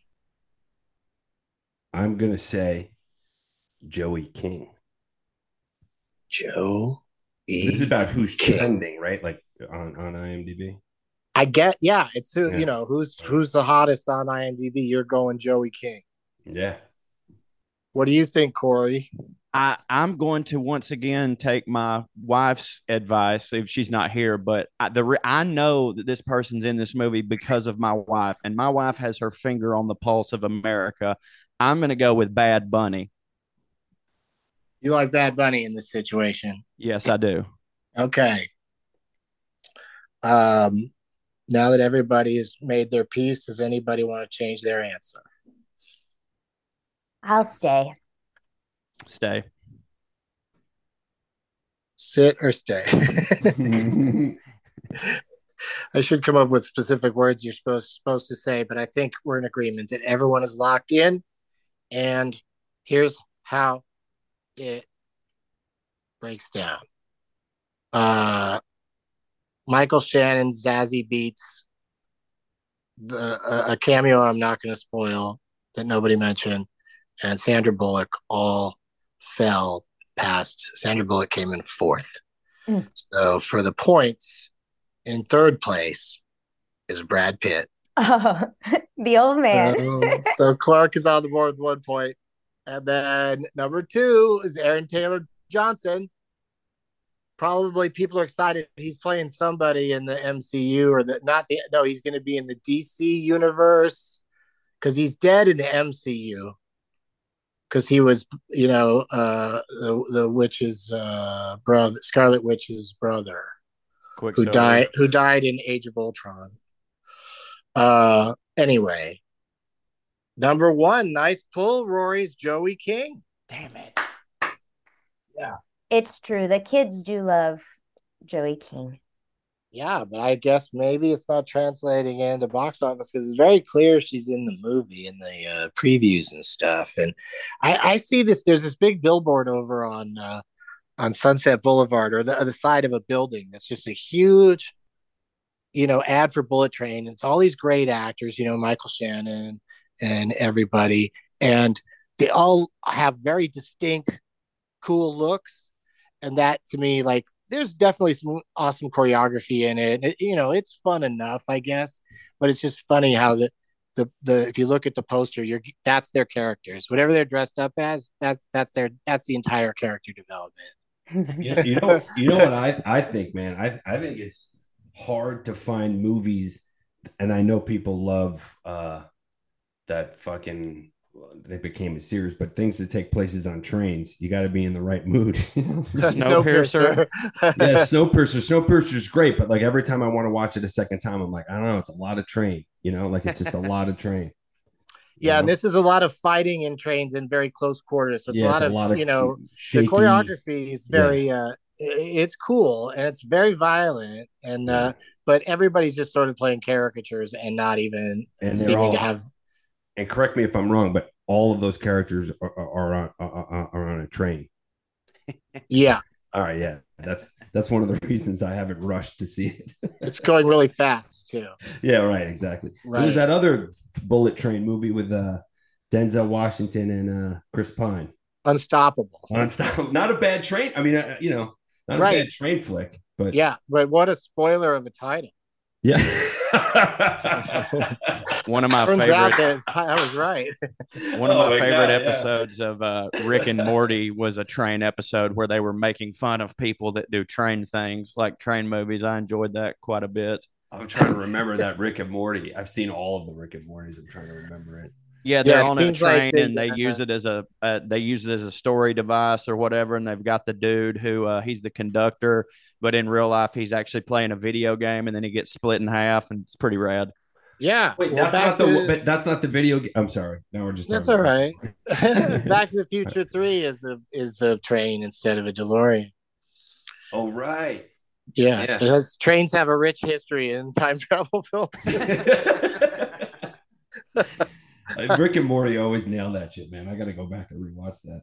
I'm gonna say Joey King. Joe. This is about who's King. Trending, right? Like on, on IMDb. I get, yeah. It's who yeah. you know who's who's the hottest on IMDb. You're going Joey King. Yeah. What do you think, Corey? I, I'm going to once again take my wife's advice if she's not here, but I, the I know that this person's in this movie because of my wife, and my wife has her finger on the pulse of America. I'm going to go with Bad Bunny. You like Bad Bunny in this situation? Yes, I do. Okay. Um, now that everybody has made their peace, does anybody want to change their answer? I'll stay. Stay. Sit or stay. I should come up with specific words you're supposed supposed to say, but I think we're in agreement that everyone is locked in. And here's how it breaks down. Uh, Michael Shannon, Zazie Beetz, the, a, a cameo I'm not going to spoil that nobody mentioned, and Sandra Bullock all fell past. Sandra Bullock came in fourth. Mm. So for the points, in third place is Brad Pitt. Oh, the old man. So, so Clark is on the board with one point. And then number two is Aaron Taylor Johnson. Probably people are excited. He's playing somebody in the M C U or the not the no, he's going to be in the D C universe because he's dead in the M C U. Because he was, you know, uh, the the witch's uh, brother, Scarlet Witch's brother, who died who died in Age of Ultron. Uh, anyway, number one, nice pull, Rory's Joey King. Damn it. Yeah. It's true. The kids do love Joey King. Yeah, but I guess maybe it's not translating into box office because it's very clear she's in the movie in the uh, previews and stuff. And I, I see this. There's this big billboard over on uh, on Sunset Boulevard or the, or the side of a building that's just a huge, you know, ad for Bullet Train. It's all these great actors, you know, Michael Shannon and everybody, and they all have very distinct, cool looks. And that to me, like, there's definitely some awesome choreography in it. it. You know, it's fun enough, I guess. But it's just funny how the the the if you look at the poster, you're that's their characters. Whatever they're dressed up as, that's that's their that's the entire character development. you, know, you know, you know what I I think, man. I I think it's hard to find movies, and I know people love uh, that fucking. They became a series, but things that take places on trains, you got to be in the right mood. Snowpiercer. Yeah, Snowpiercer. Snowpiercer is great, but like every time I want to watch it a second time, I'm like, I don't know, it's a lot of train. You know, like it's just a lot of train. Yeah, know? And this is a lot of fighting in trains in very close quarters. So it's, yeah, a, lot it's of, a lot of, you know, shaky. The choreography is very, yeah. uh, it's cool and it's very violent, and uh, but everybody's just sort of playing caricatures and not even and seeming all, to have. And correct me if I'm wrong, but all of those characters are, are, are, on, are, are on a train. Yeah. All right, yeah, that's that's one of the reasons I haven't rushed to see it. It's going really fast too. Yeah, right, exactly. Right. There was that other Bullet Train movie with uh, Denzel Washington and uh, Chris Pine. Unstoppable. Unstoppable. Not a bad train. I mean, uh, you know, not Right. a bad train flick, but Yeah, but what a spoiler of a title. yeah. One of my Turns favorite. out that I was right. One of Oh my my favorite God, yeah. episodes of uh, Rick and Morty was a train episode where they were making fun of people that do train things, like train movies. I enjoyed that quite a bit. I'm trying to remember that Rick and Morty. I've seen all of the Rick and Mortys. I'm trying to remember it. Yeah, they're Yeah, it on a seems like train they- and they uh, use it as a uh, they use it as a story device or whatever. And they've got the dude who uh, he's the conductor, but in real life he's actually playing a video game, and then he gets split in half, and it's pretty rad. Yeah. Wait, well, that's back not the to- but that's not the video game. I'm sorry. Now we're just That's talking all about- right. Back to the Future Three is a is a train instead of a DeLorean. Oh, right. Yeah, Yeah. it has, trains have a rich history in time travel films. Rick and Morty always nail that shit, man. I got to go back and rewatch that.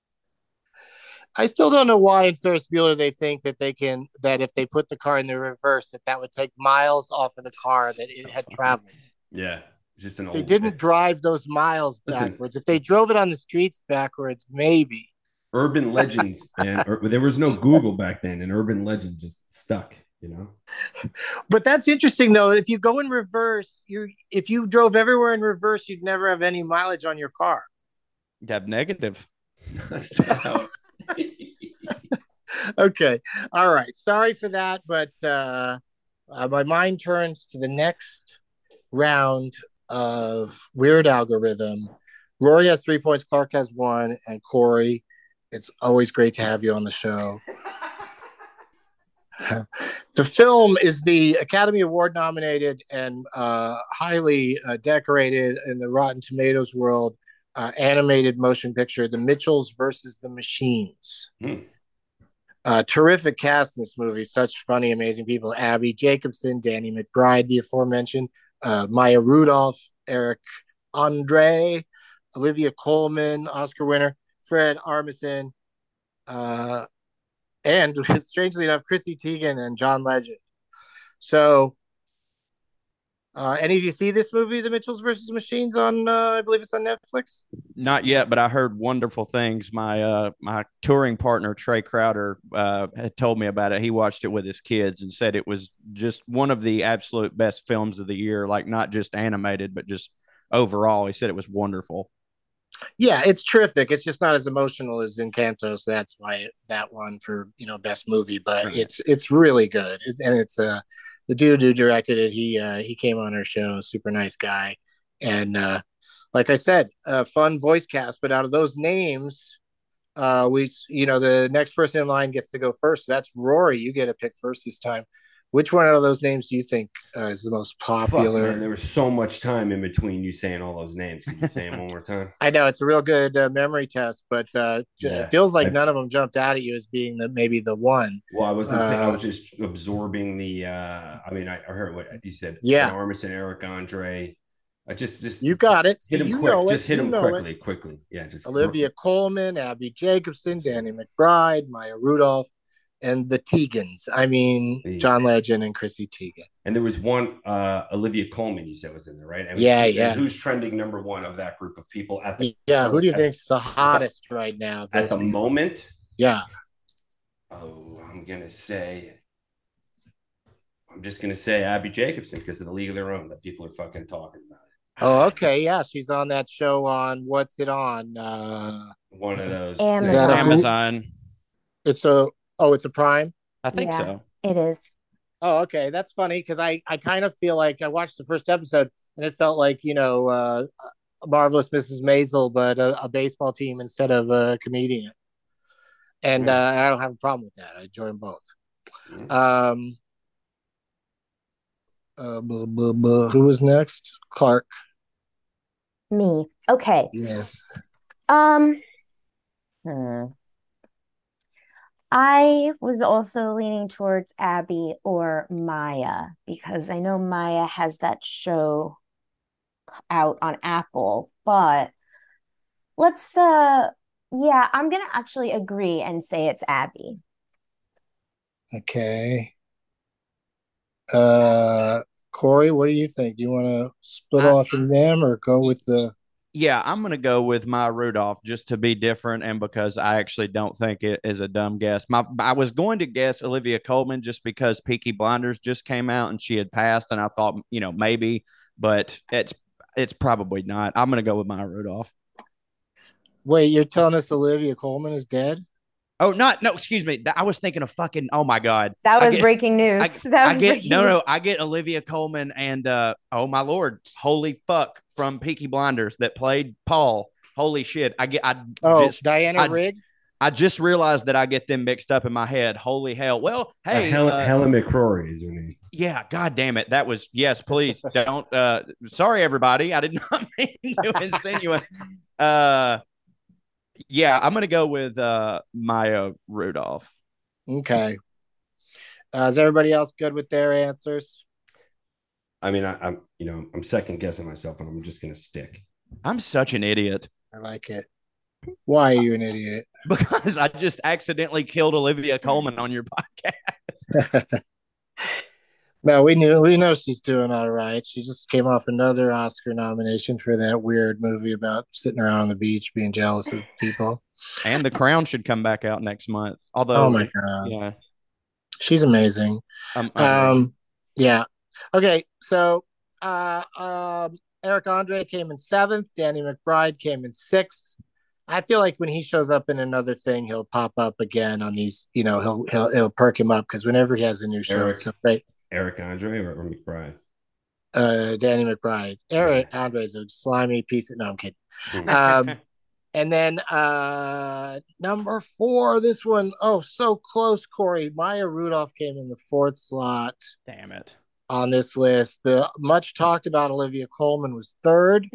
I still don't know why in Ferris Bueller they think that they can that if they put the car in the reverse that that would take miles off of the car that it had traveled. Yeah, just an old. They didn't drive those miles Listen. backwards. If they drove it on the streets backwards, maybe. Urban legends, and or, there was no Google back then, and urban legend just stuck. You know. But that's interesting though. If you go in reverse, you if you drove everywhere in reverse, you'd never have any mileage on your car. You have negative. That's how- Okay. All right. Sorry for that, but uh, uh, my mind turns to the next round of Weird Algorithm. Rory has three points, Clark has one, and Corey, it's always great to have you on the show. The film is the Academy Award nominated and uh, highly uh, decorated in the Rotten Tomatoes world uh, animated motion picture, The Mitchells versus the Machines. Hmm. Uh, terrific cast in this movie. Such funny, amazing people. Abby Jacobson, Danny McBride, the aforementioned, uh, Maya Rudolph, Eric Andre, Olivia Colman, Oscar winner, Fred Armisen, uh, and strangely enough, Chrissy Teigen and John Legend. So, uh, any of you see this movie, The Mitchells versus Machines, on, uh, I believe it's on Netflix? Not yet, but I heard wonderful things. My uh, my touring partner Trey Crowder uh, had told me about it. He watched it with his kids and said it was just one of the absolute best films of the year. Like not just animated, but just overall. He said it was wonderful. Yeah, it's terrific. It's just not as emotional as Encanto, so that's why that one for you know best movie. But Right. it's it's really good, it, and it's uh the dude who directed it. He uh, he came on our show, super nice guy, and uh, like I said, a fun voice cast. But out of those names, uh, we you know the next person in line gets to go first. That's Rory. You get a pick first this time. Which one out of those names do you think uh, is the most Fuck, popular? man, there was so much time in between you saying all those names. Can you say them one more time? I know it's a real good uh, memory test, but uh, Yeah. it feels like I- none of them jumped out at you as being the maybe the one. Well, I wasn't. I Uh, was just absorbing the. uh I mean, I, I heard what you said. Yeah. Armisen, Eric Andre. I just just You got it. hit him you quick. know Just it. hit You him know quickly, it. quickly. Yeah, just Olivia Colman, Abby Jacobson, Danny McBride, Maya Rudolph, and the Tegans. I mean, The- John Legend and Chrissy Teigen. And there was one uh Olivia Colman. You said was in there, right? And Yeah, and yeah. Who's trending number one of that group of people at the Yeah, who do you at- think's the hottest right now? of at those the people? moment? Yeah. Oh, I'm gonna say. I'm just gonna say Abby Jacobson because of the League of Their Own that people are fucking talking about. Oh, okay. Yeah, she's on that show on what's it on? Uh, One of those. Amazon. Is that a- Amazon. it's a oh, it's a Prime. I think Yeah. so. It is. Oh, okay. That's funny because I, I kind of feel like I watched the first episode and it felt like, you know, uh, Marvelous Missus Maisel, but a, a baseball team instead of a comedian. And uh, I don't have a problem with that. I enjoy them both. Um, uh, blah, blah, blah. Who was next? Clark. Me. Okay. Yes. Um, hmm. I was also leaning towards Abby or Maya because I know Maya has that show out on Apple, but let's uh yeah, I'm gonna actually agree and say it's Abby. Okay. Uh, Corey, what do you think? Do you want to split I, off from them or go with the? Yeah, I'm going to go with Maya Rudolph just to be different and because I actually don't think it is a dumb guess. My I was going to guess Olivia Colman just because Peaky Blinders just came out and she had passed, and I thought, you know, maybe, but it's it's probably not. I'm going to go with Maya Rudolph. Wait, you're telling us Olivia Colman is dead? Oh, not no. Excuse me. I was thinking of fucking. Oh my god, that was get, breaking news. I, that I was get no, news. no. I get Olivia Colman and uh, oh my lord, holy fuck from Peaky Blinders that played Paul. Holy shit! I get. I oh just Diana I, Rigg. I just realized that I get them mixed up in my head. Holy hell! Well, hey, uh, Helen, uh, Helen McCrory is her name. Yeah, god damn it. That was yes. Please don't. Uh, sorry, everybody. I did not mean to insinuate. Uh. Yeah, I'm gonna go with uh, Maya Rudolph. Okay. Uh, is everybody else good with their answers? I mean, I, I'm you know I'm second guessing myself, and I'm just gonna stick. I'm such an idiot. I like it. Why are you an idiot? Because I just accidentally killed Olivia Colman on your podcast. No, we knew we know she's doing all right. She just came off another Oscar nomination for that weird movie about sitting around on the beach being jealous of people. And The Crown should come back out next month. Although, oh my god, yeah, she's amazing. Um, um yeah. Okay, so uh, um, Eric Andre came in seventh. Danny McBride came in sixth. I feel like when he shows up in another thing, he'll pop up again on these. You know, he'll he'll it'll perk him up because whenever he has a new show, Eric, it's so great. Eric Andre or, or McBride? Uh, Danny McBride. Eric yeah. Andre is a slimy piece of. No, I'm kidding. um, and then uh, number four, this one, oh, so close, Corey. Maya Rudolph came in the fourth slot. Damn it. On this list, the much talked about Olivia Colman was third.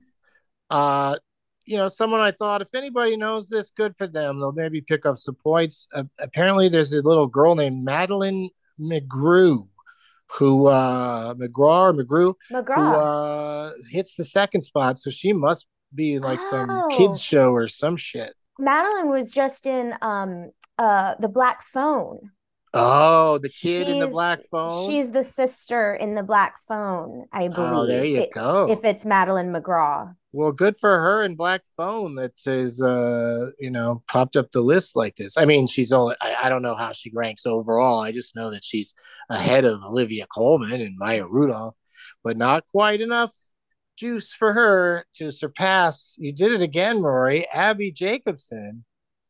uh, you know, someone I thought if anybody knows this, good for them. They'll maybe pick up some points. Uh, apparently, there's a little girl named Madeline McGrew. Who uh McGraw or McGrew McGraw who uh hits the second spot, so she must be like oh. some kids show or some shit. Madeline was just in um uh The Black Phone. Oh, the kid she's, in the Black Phone. She's the sister in The Black Phone, I believe. Oh, there you it, go. If it's Madeline McGraw. Well, good for her in Black Phone that is, uh, you know, popped up the list like this. I mean, she's only, I, I don't know how she ranks overall. I just know that she's ahead of Olivia Colman and Maya Rudolph, but not quite enough juice for her to surpass. You did it again, Rory. Abbi Jacobson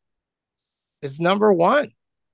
is number one.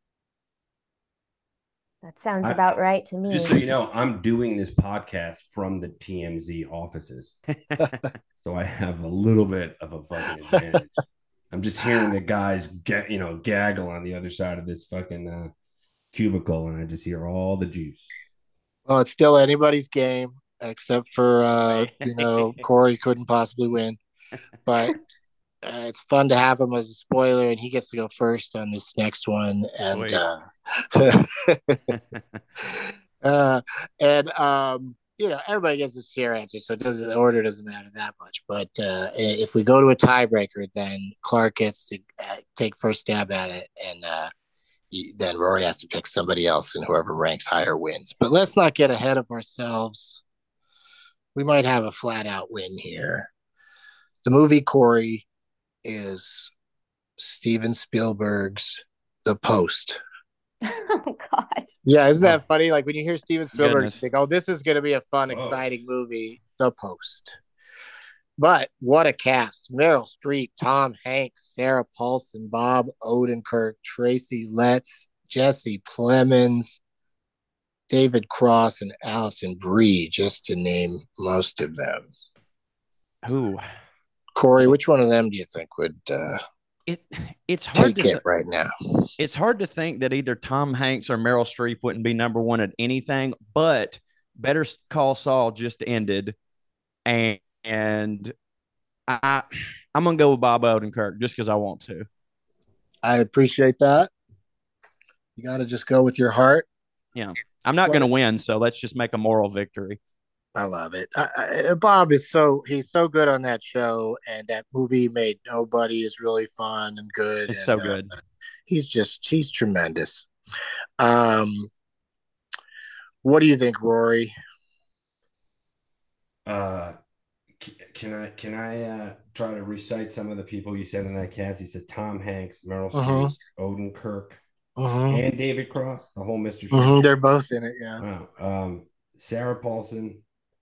That sounds I, about right to me. Just so you know, I'm doing this podcast from the T M Z offices. So I have a little bit of a fucking advantage. I'm just hearing the guys get, you know, gaggle on the other side of this fucking uh, cubicle, and I just hear all the juice. Well, it's still anybody's game, except for, uh, you know, Corey couldn't possibly win. But uh, it's fun to have him as a spoiler, and he gets to go first on this next one. And uh, uh, and um, you know, everybody gets a share answer, so it doesn't the order doesn't matter that much. But uh, if we go to a tiebreaker, then Clark gets to uh, take first stab at it, and uh, you, then Rory has to pick somebody else, and whoever ranks higher wins. But let's not get ahead of ourselves. We might have a flat out win here. The movie, Corey, is Steven Spielberg's The Post. Oh God! Yeah, isn't that funny? Like when you hear Steven Spielberg, Goodness. you think, "Oh, this is going to be a fun, Whoa. exciting movie." The Post. But what a cast! Meryl Streep, Tom Hanks, Sarah Paulson, Bob Odenkirk, Tracy Letts, Jesse Plemons, David Cross, and Alison Brie, just to name most of them. Who? Corey, which one of them do you think would uh, it? It's hard take to it th- right now. It's hard to think that either Tom Hanks or Meryl Streep wouldn't be number one at anything. But Better Call Saul just ended, and and I I'm gonna go with Bob Odenkirk just because I want to. I appreciate that. You got to just go with your heart. Yeah, I'm not well, gonna win, so let's just make a moral victory. I love it. I, I, Bob is so he's so good on that show, and that movie Made Nobody is really fun and good. It's and, so good. Uh, he's just he's tremendous. Um, what do you think, Rory? Uh, can I can I uh, try to recite some of the people you said in that cast? You said Tom Hanks, Meryl Uh-huh. Streep, Odin Kirk, Uh-huh. and David Cross, the whole Mister Uh-huh. They're both in it, yeah. Wow. Um, Sarah Paulson,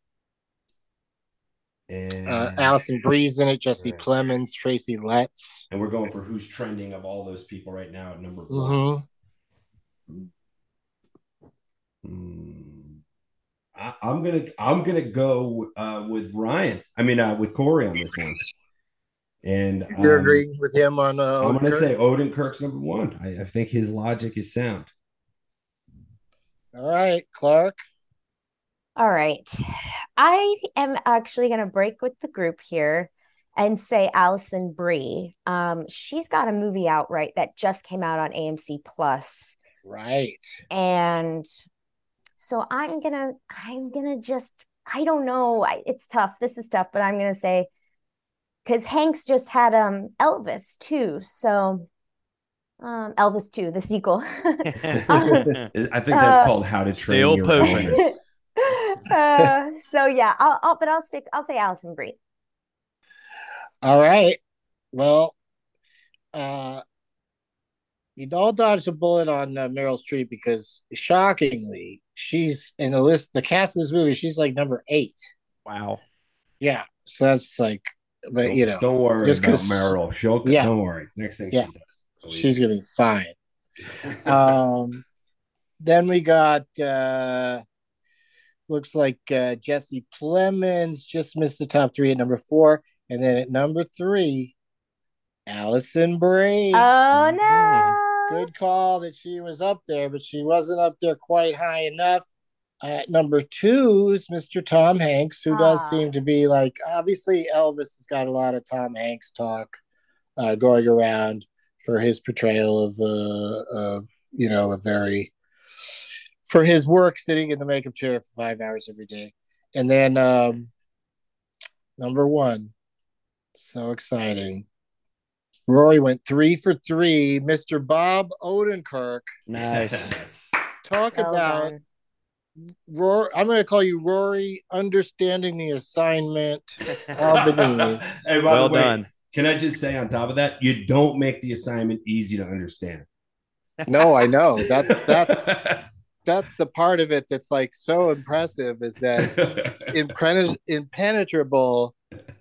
and Uh, Allison Bree's in it, Jesse right. Plemons, Tracy Letts. And we're going for who's trending of all those people right now at number one. Mm-hmm. Hmm. I, I'm gonna I'm gonna go uh, with Ryan. I mean, uh, with Corey on this one. And you're um, agreeing with him on. Uh, I'm going to say Odin Kirk's number one. I, I think his logic is sound. All right, Clark. All right, I am actually going to break with the group here and say Allison Brie. Um, she's got a movie out right that just came out on A M C Plus. Right. And so I'm gonna I'm gonna just I don't know. I, it's tough. This is tough, but I'm gonna say because Hanks just had um Elvis too. So um Elvis two, the sequel. um, I think that's uh, called How to Train Still Your Elvis. uh, so yeah, I'll, I'll but I'll stick. I'll say Allison Brie. All right. Well, uh, you all dodged a bullet on uh, Meryl Streep because shockingly, she's in the list, the cast of this movie, she's like number eight. Wow. Yeah. So that's like, but don't, you know, don't worry just about Meryl. She'll, yeah. Don't worry. Next thing yeah. she does. She's going to be fine. um, then we got, uh, looks like uh, Jesse Plemons just missed the top three at number four. And then at number three, Allison Brie. Oh, no. Good call that she was up there, but she wasn't up there quite high enough. At number two is Mister Tom Hanks, who ah. does seem to be like, obviously Elvis has got a lot of Tom Hanks talk uh, going around for his portrayal of, uh, of, you know, a very, for his work sitting in the makeup chair for five hours every day. And then um, number one, so exciting. Rory went three for three. Mister Bob Odenkirk. Nice. Talk well about done. Rory. I'm going to call you Rory understanding the assignment. Albanese. Hey, by well the way, done. Can I just say on top of that, you don't make the assignment easy to understand. No, I know. That's that's that's the part of it that's like so impressive is that impen- impenetrable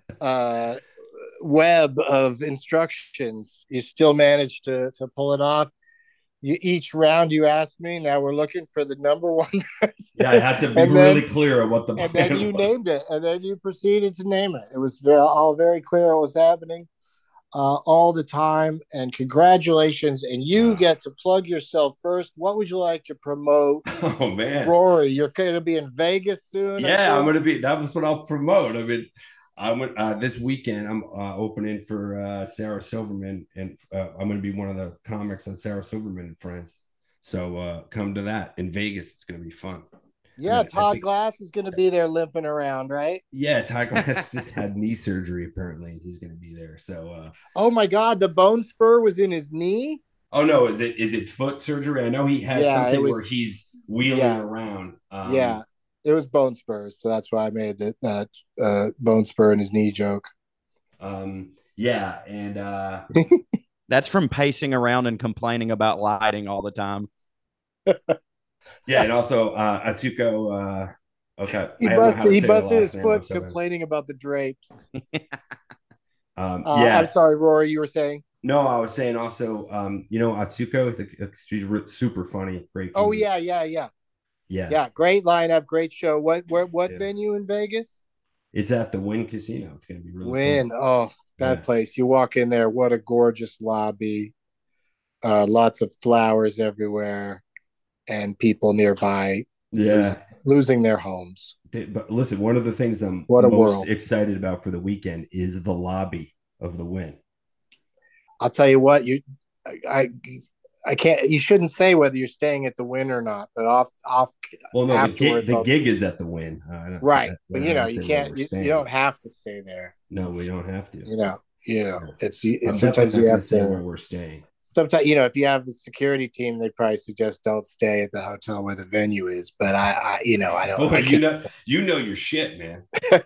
uh web of instructions, you still manage to to pull it off. You each round you asked me, now we're looking for the number one person. Yeah, I had to be and really then, clear on what the and then you was. named it, and then you proceeded to name it. It was very, all very clear what was happening uh all the time. And congratulations, and you wow. get to plug yourself first. What would you like to promote? Oh man, Rory, you're going to be in Vegas soon. Yeah, I'm going to be. That was what I'll promote. I mean, I went uh, this weekend. I'm uh, opening for uh, Sarah Silverman, and uh, I'm going to be one of the comics on Sarah Silverman and Friends. So uh, come to that in Vegas. It's going to be fun. Yeah, I mean, Todd think, Glass is going to be there limping around, right? Yeah, Todd Glass just had knee surgery apparently, and he's going to be there. So, uh, oh my God, the bone spur was in his knee. Oh no, is it is it foot surgery? I know he has yeah, something was, where he's wheeling yeah, around. Um, yeah. It was bone spurs, so that's why I made that that uh, bone spur in his knee joke. Um, yeah, and uh... that's from pacing around and complaining about lighting all the time. Yeah, and also uh, Atsuko. Uh, okay, he busted he busted his foot complaining about the drapes. um, uh, yeah, I'm sorry, Rory. You were saying? No, I was saying also. Um, you know, Atsuko. The, she's super funny. Great. Oh yeah, yeah, yeah. Yeah, yeah, great lineup, great show. What, what, what yeah. venue in Vegas? It's at the Wynn Casino. It's going to be really Wynn. fun. Oh, that yeah. place! You walk in there, what a gorgeous lobby. Uh, lots of flowers everywhere, and people nearby. Yeah, losing, losing their homes. But listen, one of the things I'm what a most world. excited about for the weekend is the lobby of the Wynn. I'll tell you what, you, I. I I can't. You shouldn't say whether you're staying at the Wynn or not. But off, off. Well, no, afterwards, the gig, the gig is at the Wynn, uh, right? But you know, you can't. You, you don't have to stay there. No, we don't have to. You know, you know, it's. it's sometimes you have to. Where we're staying. sometimes, you know, if you have the security team, they probably suggest don't stay at the hotel where the venue is. But I, I you know, I don't. Boy, I you know, you know your shit, man.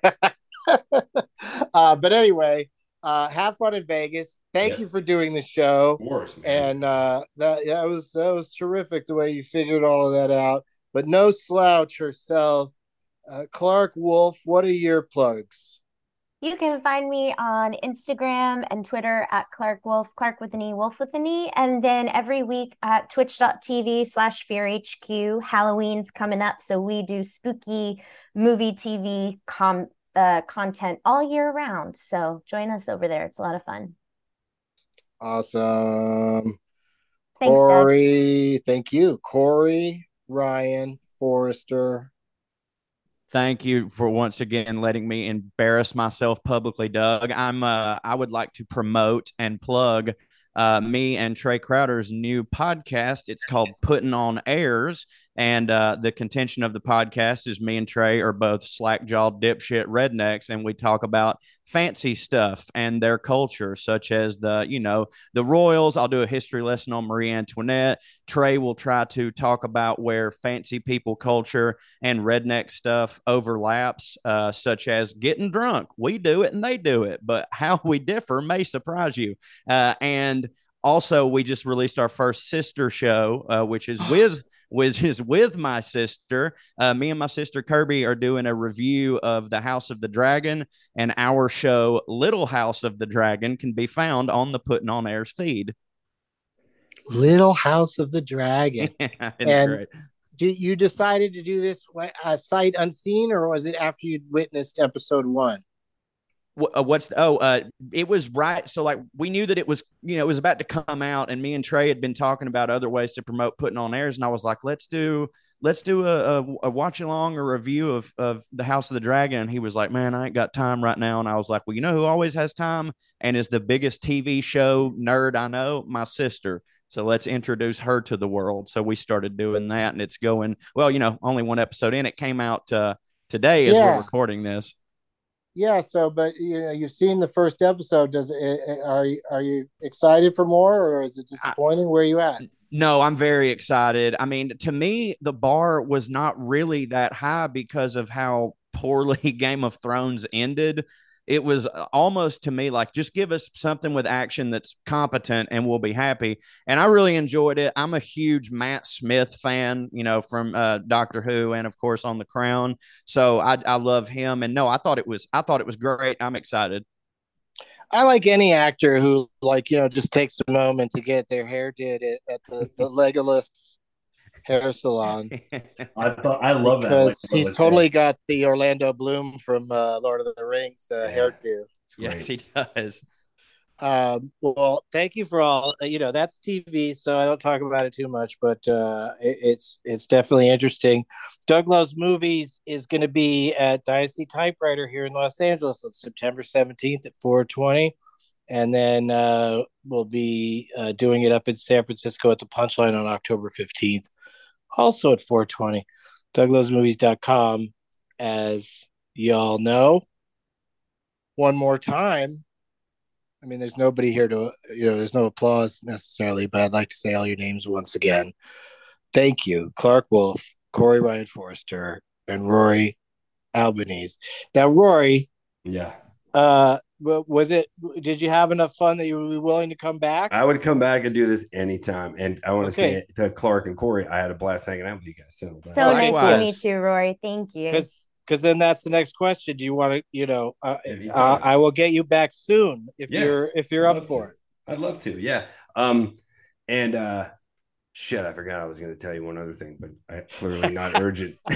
uh, but anyway, uh, have fun in Vegas. Thank Yep. you for doing the show. Of course, man. And uh, that that was that was terrific the way you figured all of that out. But no slouch herself, uh, Clark Wolf. What are your plugs? You can find me on Instagram and Twitter at Clark Wolf, Clark with an E, Wolf with an E. And then every week at twitch.tv slash fearhq. Halloween's coming up. So we do spooky movie T V com, uh, content all year round. So join us over there. It's a lot of fun. Awesome. Thanks, Corey, Doug. Thank you. Corey, Ryan, Forrester. Thank you for once again letting me embarrass myself publicly, Doug. I'm uh, I would like to promote and plug uh, me and Trey Crowder's new podcast. It's called Putting on Airs. And uh, the contention of the podcast is me and Trey are both slack-jawed dipshit rednecks, and we talk about fancy stuff and their culture, such as the, you know, the royals. I'll do a history lesson on Marie Antoinette. Trey will try to talk about where fancy people culture and redneck stuff overlaps, uh, such as getting drunk. We do it and they do it, but how we differ may surprise you. Uh, and also, we just released our first sister show, uh, which is with which is with my sister. Uh, me and my sister Kirby are doing a review of The House of the Dragon, and our show Little House of the Dragon can be found on the Putting on Airs feed. Little House of the Dragon. And great. do you decided to do this uh, sight unseen, or was it after you'd witnessed episode one? What's the, oh uh it was right, so like we knew that it was, you know, it was about to come out, and me and Trey had been talking about other ways to promote Putting on Airs, and I was like, let's do let's do a, a, a watch along, a review of of The House of the Dragon. And he was like, man, I ain't got time right now. And I was like, well, you know who always has time and is the biggest T V show nerd I know? My sister. So let's introduce her to the world. So we started doing that, and it's going well. You know, only one episode in. It came out uh today as Yeah. we're recording this. Yeah, so but you know, you've seen the first episode. Does it, are you are you excited for more, or is it disappointing? Where are you at? No, I'm very excited. I mean, to me, the bar was not really that high because of how poorly Game of Thrones ended. It was almost, to me, like, just give us something with action that's competent and we'll be happy. And I really enjoyed it. I'm a huge Matt Smith fan, you know, from uh, Doctor Who and, of course, on The Crown. So I, I love him. And no, I thought it was I thought it was great. I'm excited. I like any actor who, like, you know, just takes a moment to get their hair did at, at the, the Legolas hair salon. I thought I love because that. he's totally got the Orlando Bloom from uh, Lord of the Rings uh, Yeah. hairdo. Yes, he does. Um, well, thank you for all. You know, that's T V, so I don't talk about it too much, but uh, it, it's it's definitely interesting. Doug Loves Movies is going to be at Dynasty Typewriter here in Los Angeles on September seventeenth at four twenty, and then uh, we'll be uh, doing it up in San Francisco at the Punchline on October fifteenth, also at four twenty. Doug Loves Movies dot com, as y'all know. One more time. I mean, there's nobody here to, you know, there's no applause necessarily, but I'd like to say all your names once again. Thank you, Clark Wolf, Corey Ryan Forrester, and Rory Albanese. Now, Rory, Yeah. uh, wa- was it, did you have enough fun that you would be willing to come back? I would come back and do this anytime. And I want to Okay. say to Clark and Corey, I had a blast hanging out with you guys. So, So nice to Likewise. meet you, Rory. Thank you. Because because then that's the next question. Do you want to, you know, uh, Anytime. uh, I will get you back soon if Yeah, you're if you're I'd up love for to. it. I'd love to. Yeah. Um, and uh, shit, I forgot I was going to tell you one other thing, but I, clearly not urgent. oh,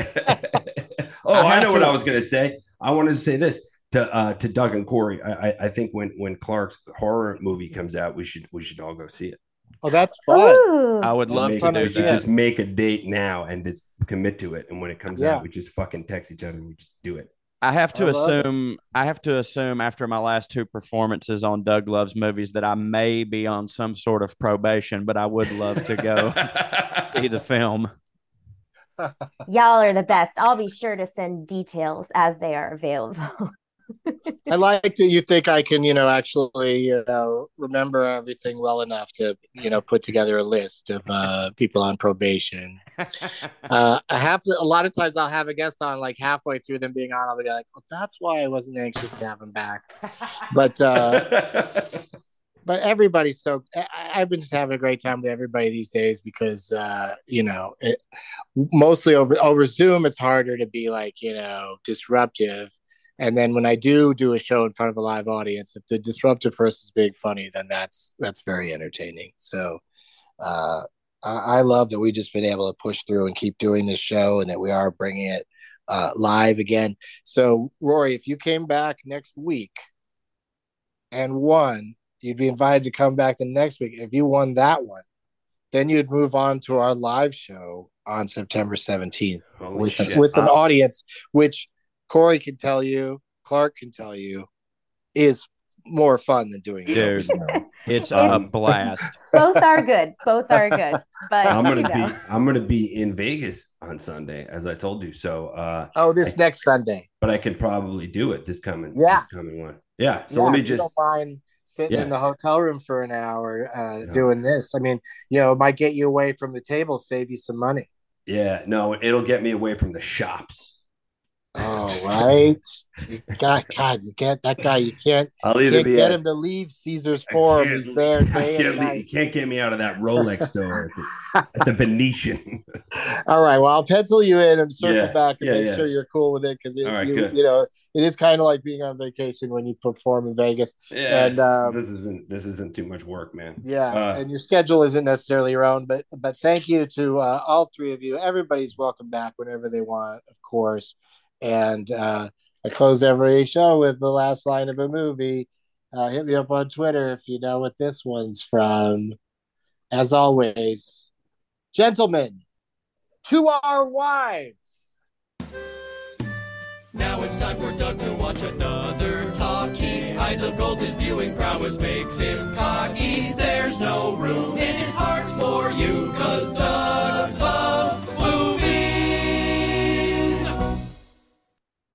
I I, have know what to- I was going to say. I wanted to say this to uh, to Doug and Corey. I, I I think when when Clark's horror movie comes out, we should we should all go see it. Oh, that's fun. Ooh. I would That's love Make to it- fun do we should that. just make a date now and just commit to it. And when it comes Yeah. out, we just fucking text each other and we just do it. I have to I love it. assume I have to assume after my last two performances on Doug Loves Movies that I may be on some sort of probation, but I would love to go see the film. Y'all are the best. I'll be sure to send details as they are available. I like that you think I can, you know, actually, you know, remember everything well enough to, you know, put together a list of uh, people on probation. Uh, I have to, a lot of times I'll have a guest on like halfway through them being on. I'll be like, well, that's why I wasn't anxious to have him back. But, uh, but everybody's so, I, I've been just having a great time with everybody these days because, uh, you know, it, mostly over, over Zoom, it's harder to be like, you know, disruptive. And then when I do do a show in front of a live audience, if the disruptive first is being funny, then that's that's very entertaining. So uh, I, I love that we've just been able to push through and keep doing this show, and that we are bringing it uh, live again. So Rory, if you came back next week and won, you'd be invited to come back the next week. If you won that one, then you'd move on to our live show on September seventeenth Holy with shit. a, with an I- audience, which Corey can tell you, Clark can tell you, is more fun than doing it. Dude, it's a Um, blast. Both are good. Both are good. But I'm gonna you know. be I'm gonna be in Vegas on Sunday, as I told you. So uh Oh, this I- next Sunday. but I could probably do it this coming Yeah. this coming one. Yeah. So Yeah, let me if you just don't mind sitting Yeah. in the hotel room for an hour uh, No. doing this. I mean, you know, it might get you away from the table, save you some money. yeah, no, it'll get me away from the shops. Oh, right. You got God, you can't that guy. You can't, I'll either can't be get at, him to leave Caesar's I Forum. can't- He's there I day can't and leave- night. you can't get me out of that Rolex store at the, at the Venetian. All right. Well, I'll pencil you in and circle Yeah, back and yeah, make yeah. sure you're cool with it because All right, you, good. you know it is kind of like being on vacation when you perform in Vegas. Yeah, And, it's- um, this isn't this isn't too much work, man. Yeah, Uh, and your schedule isn't necessarily your own, but but thank you to uh, all three of you. Everybody's welcome back whenever they want, of course. And uh, I close every show with the last line of a movie. Uh, hit me up on Twitter if you know what this one's from. As always, gentlemen, to our wives. Now it's time for Doug to watch another talkie. Eyes of gold, his viewing prowess makes him cocky. There's no room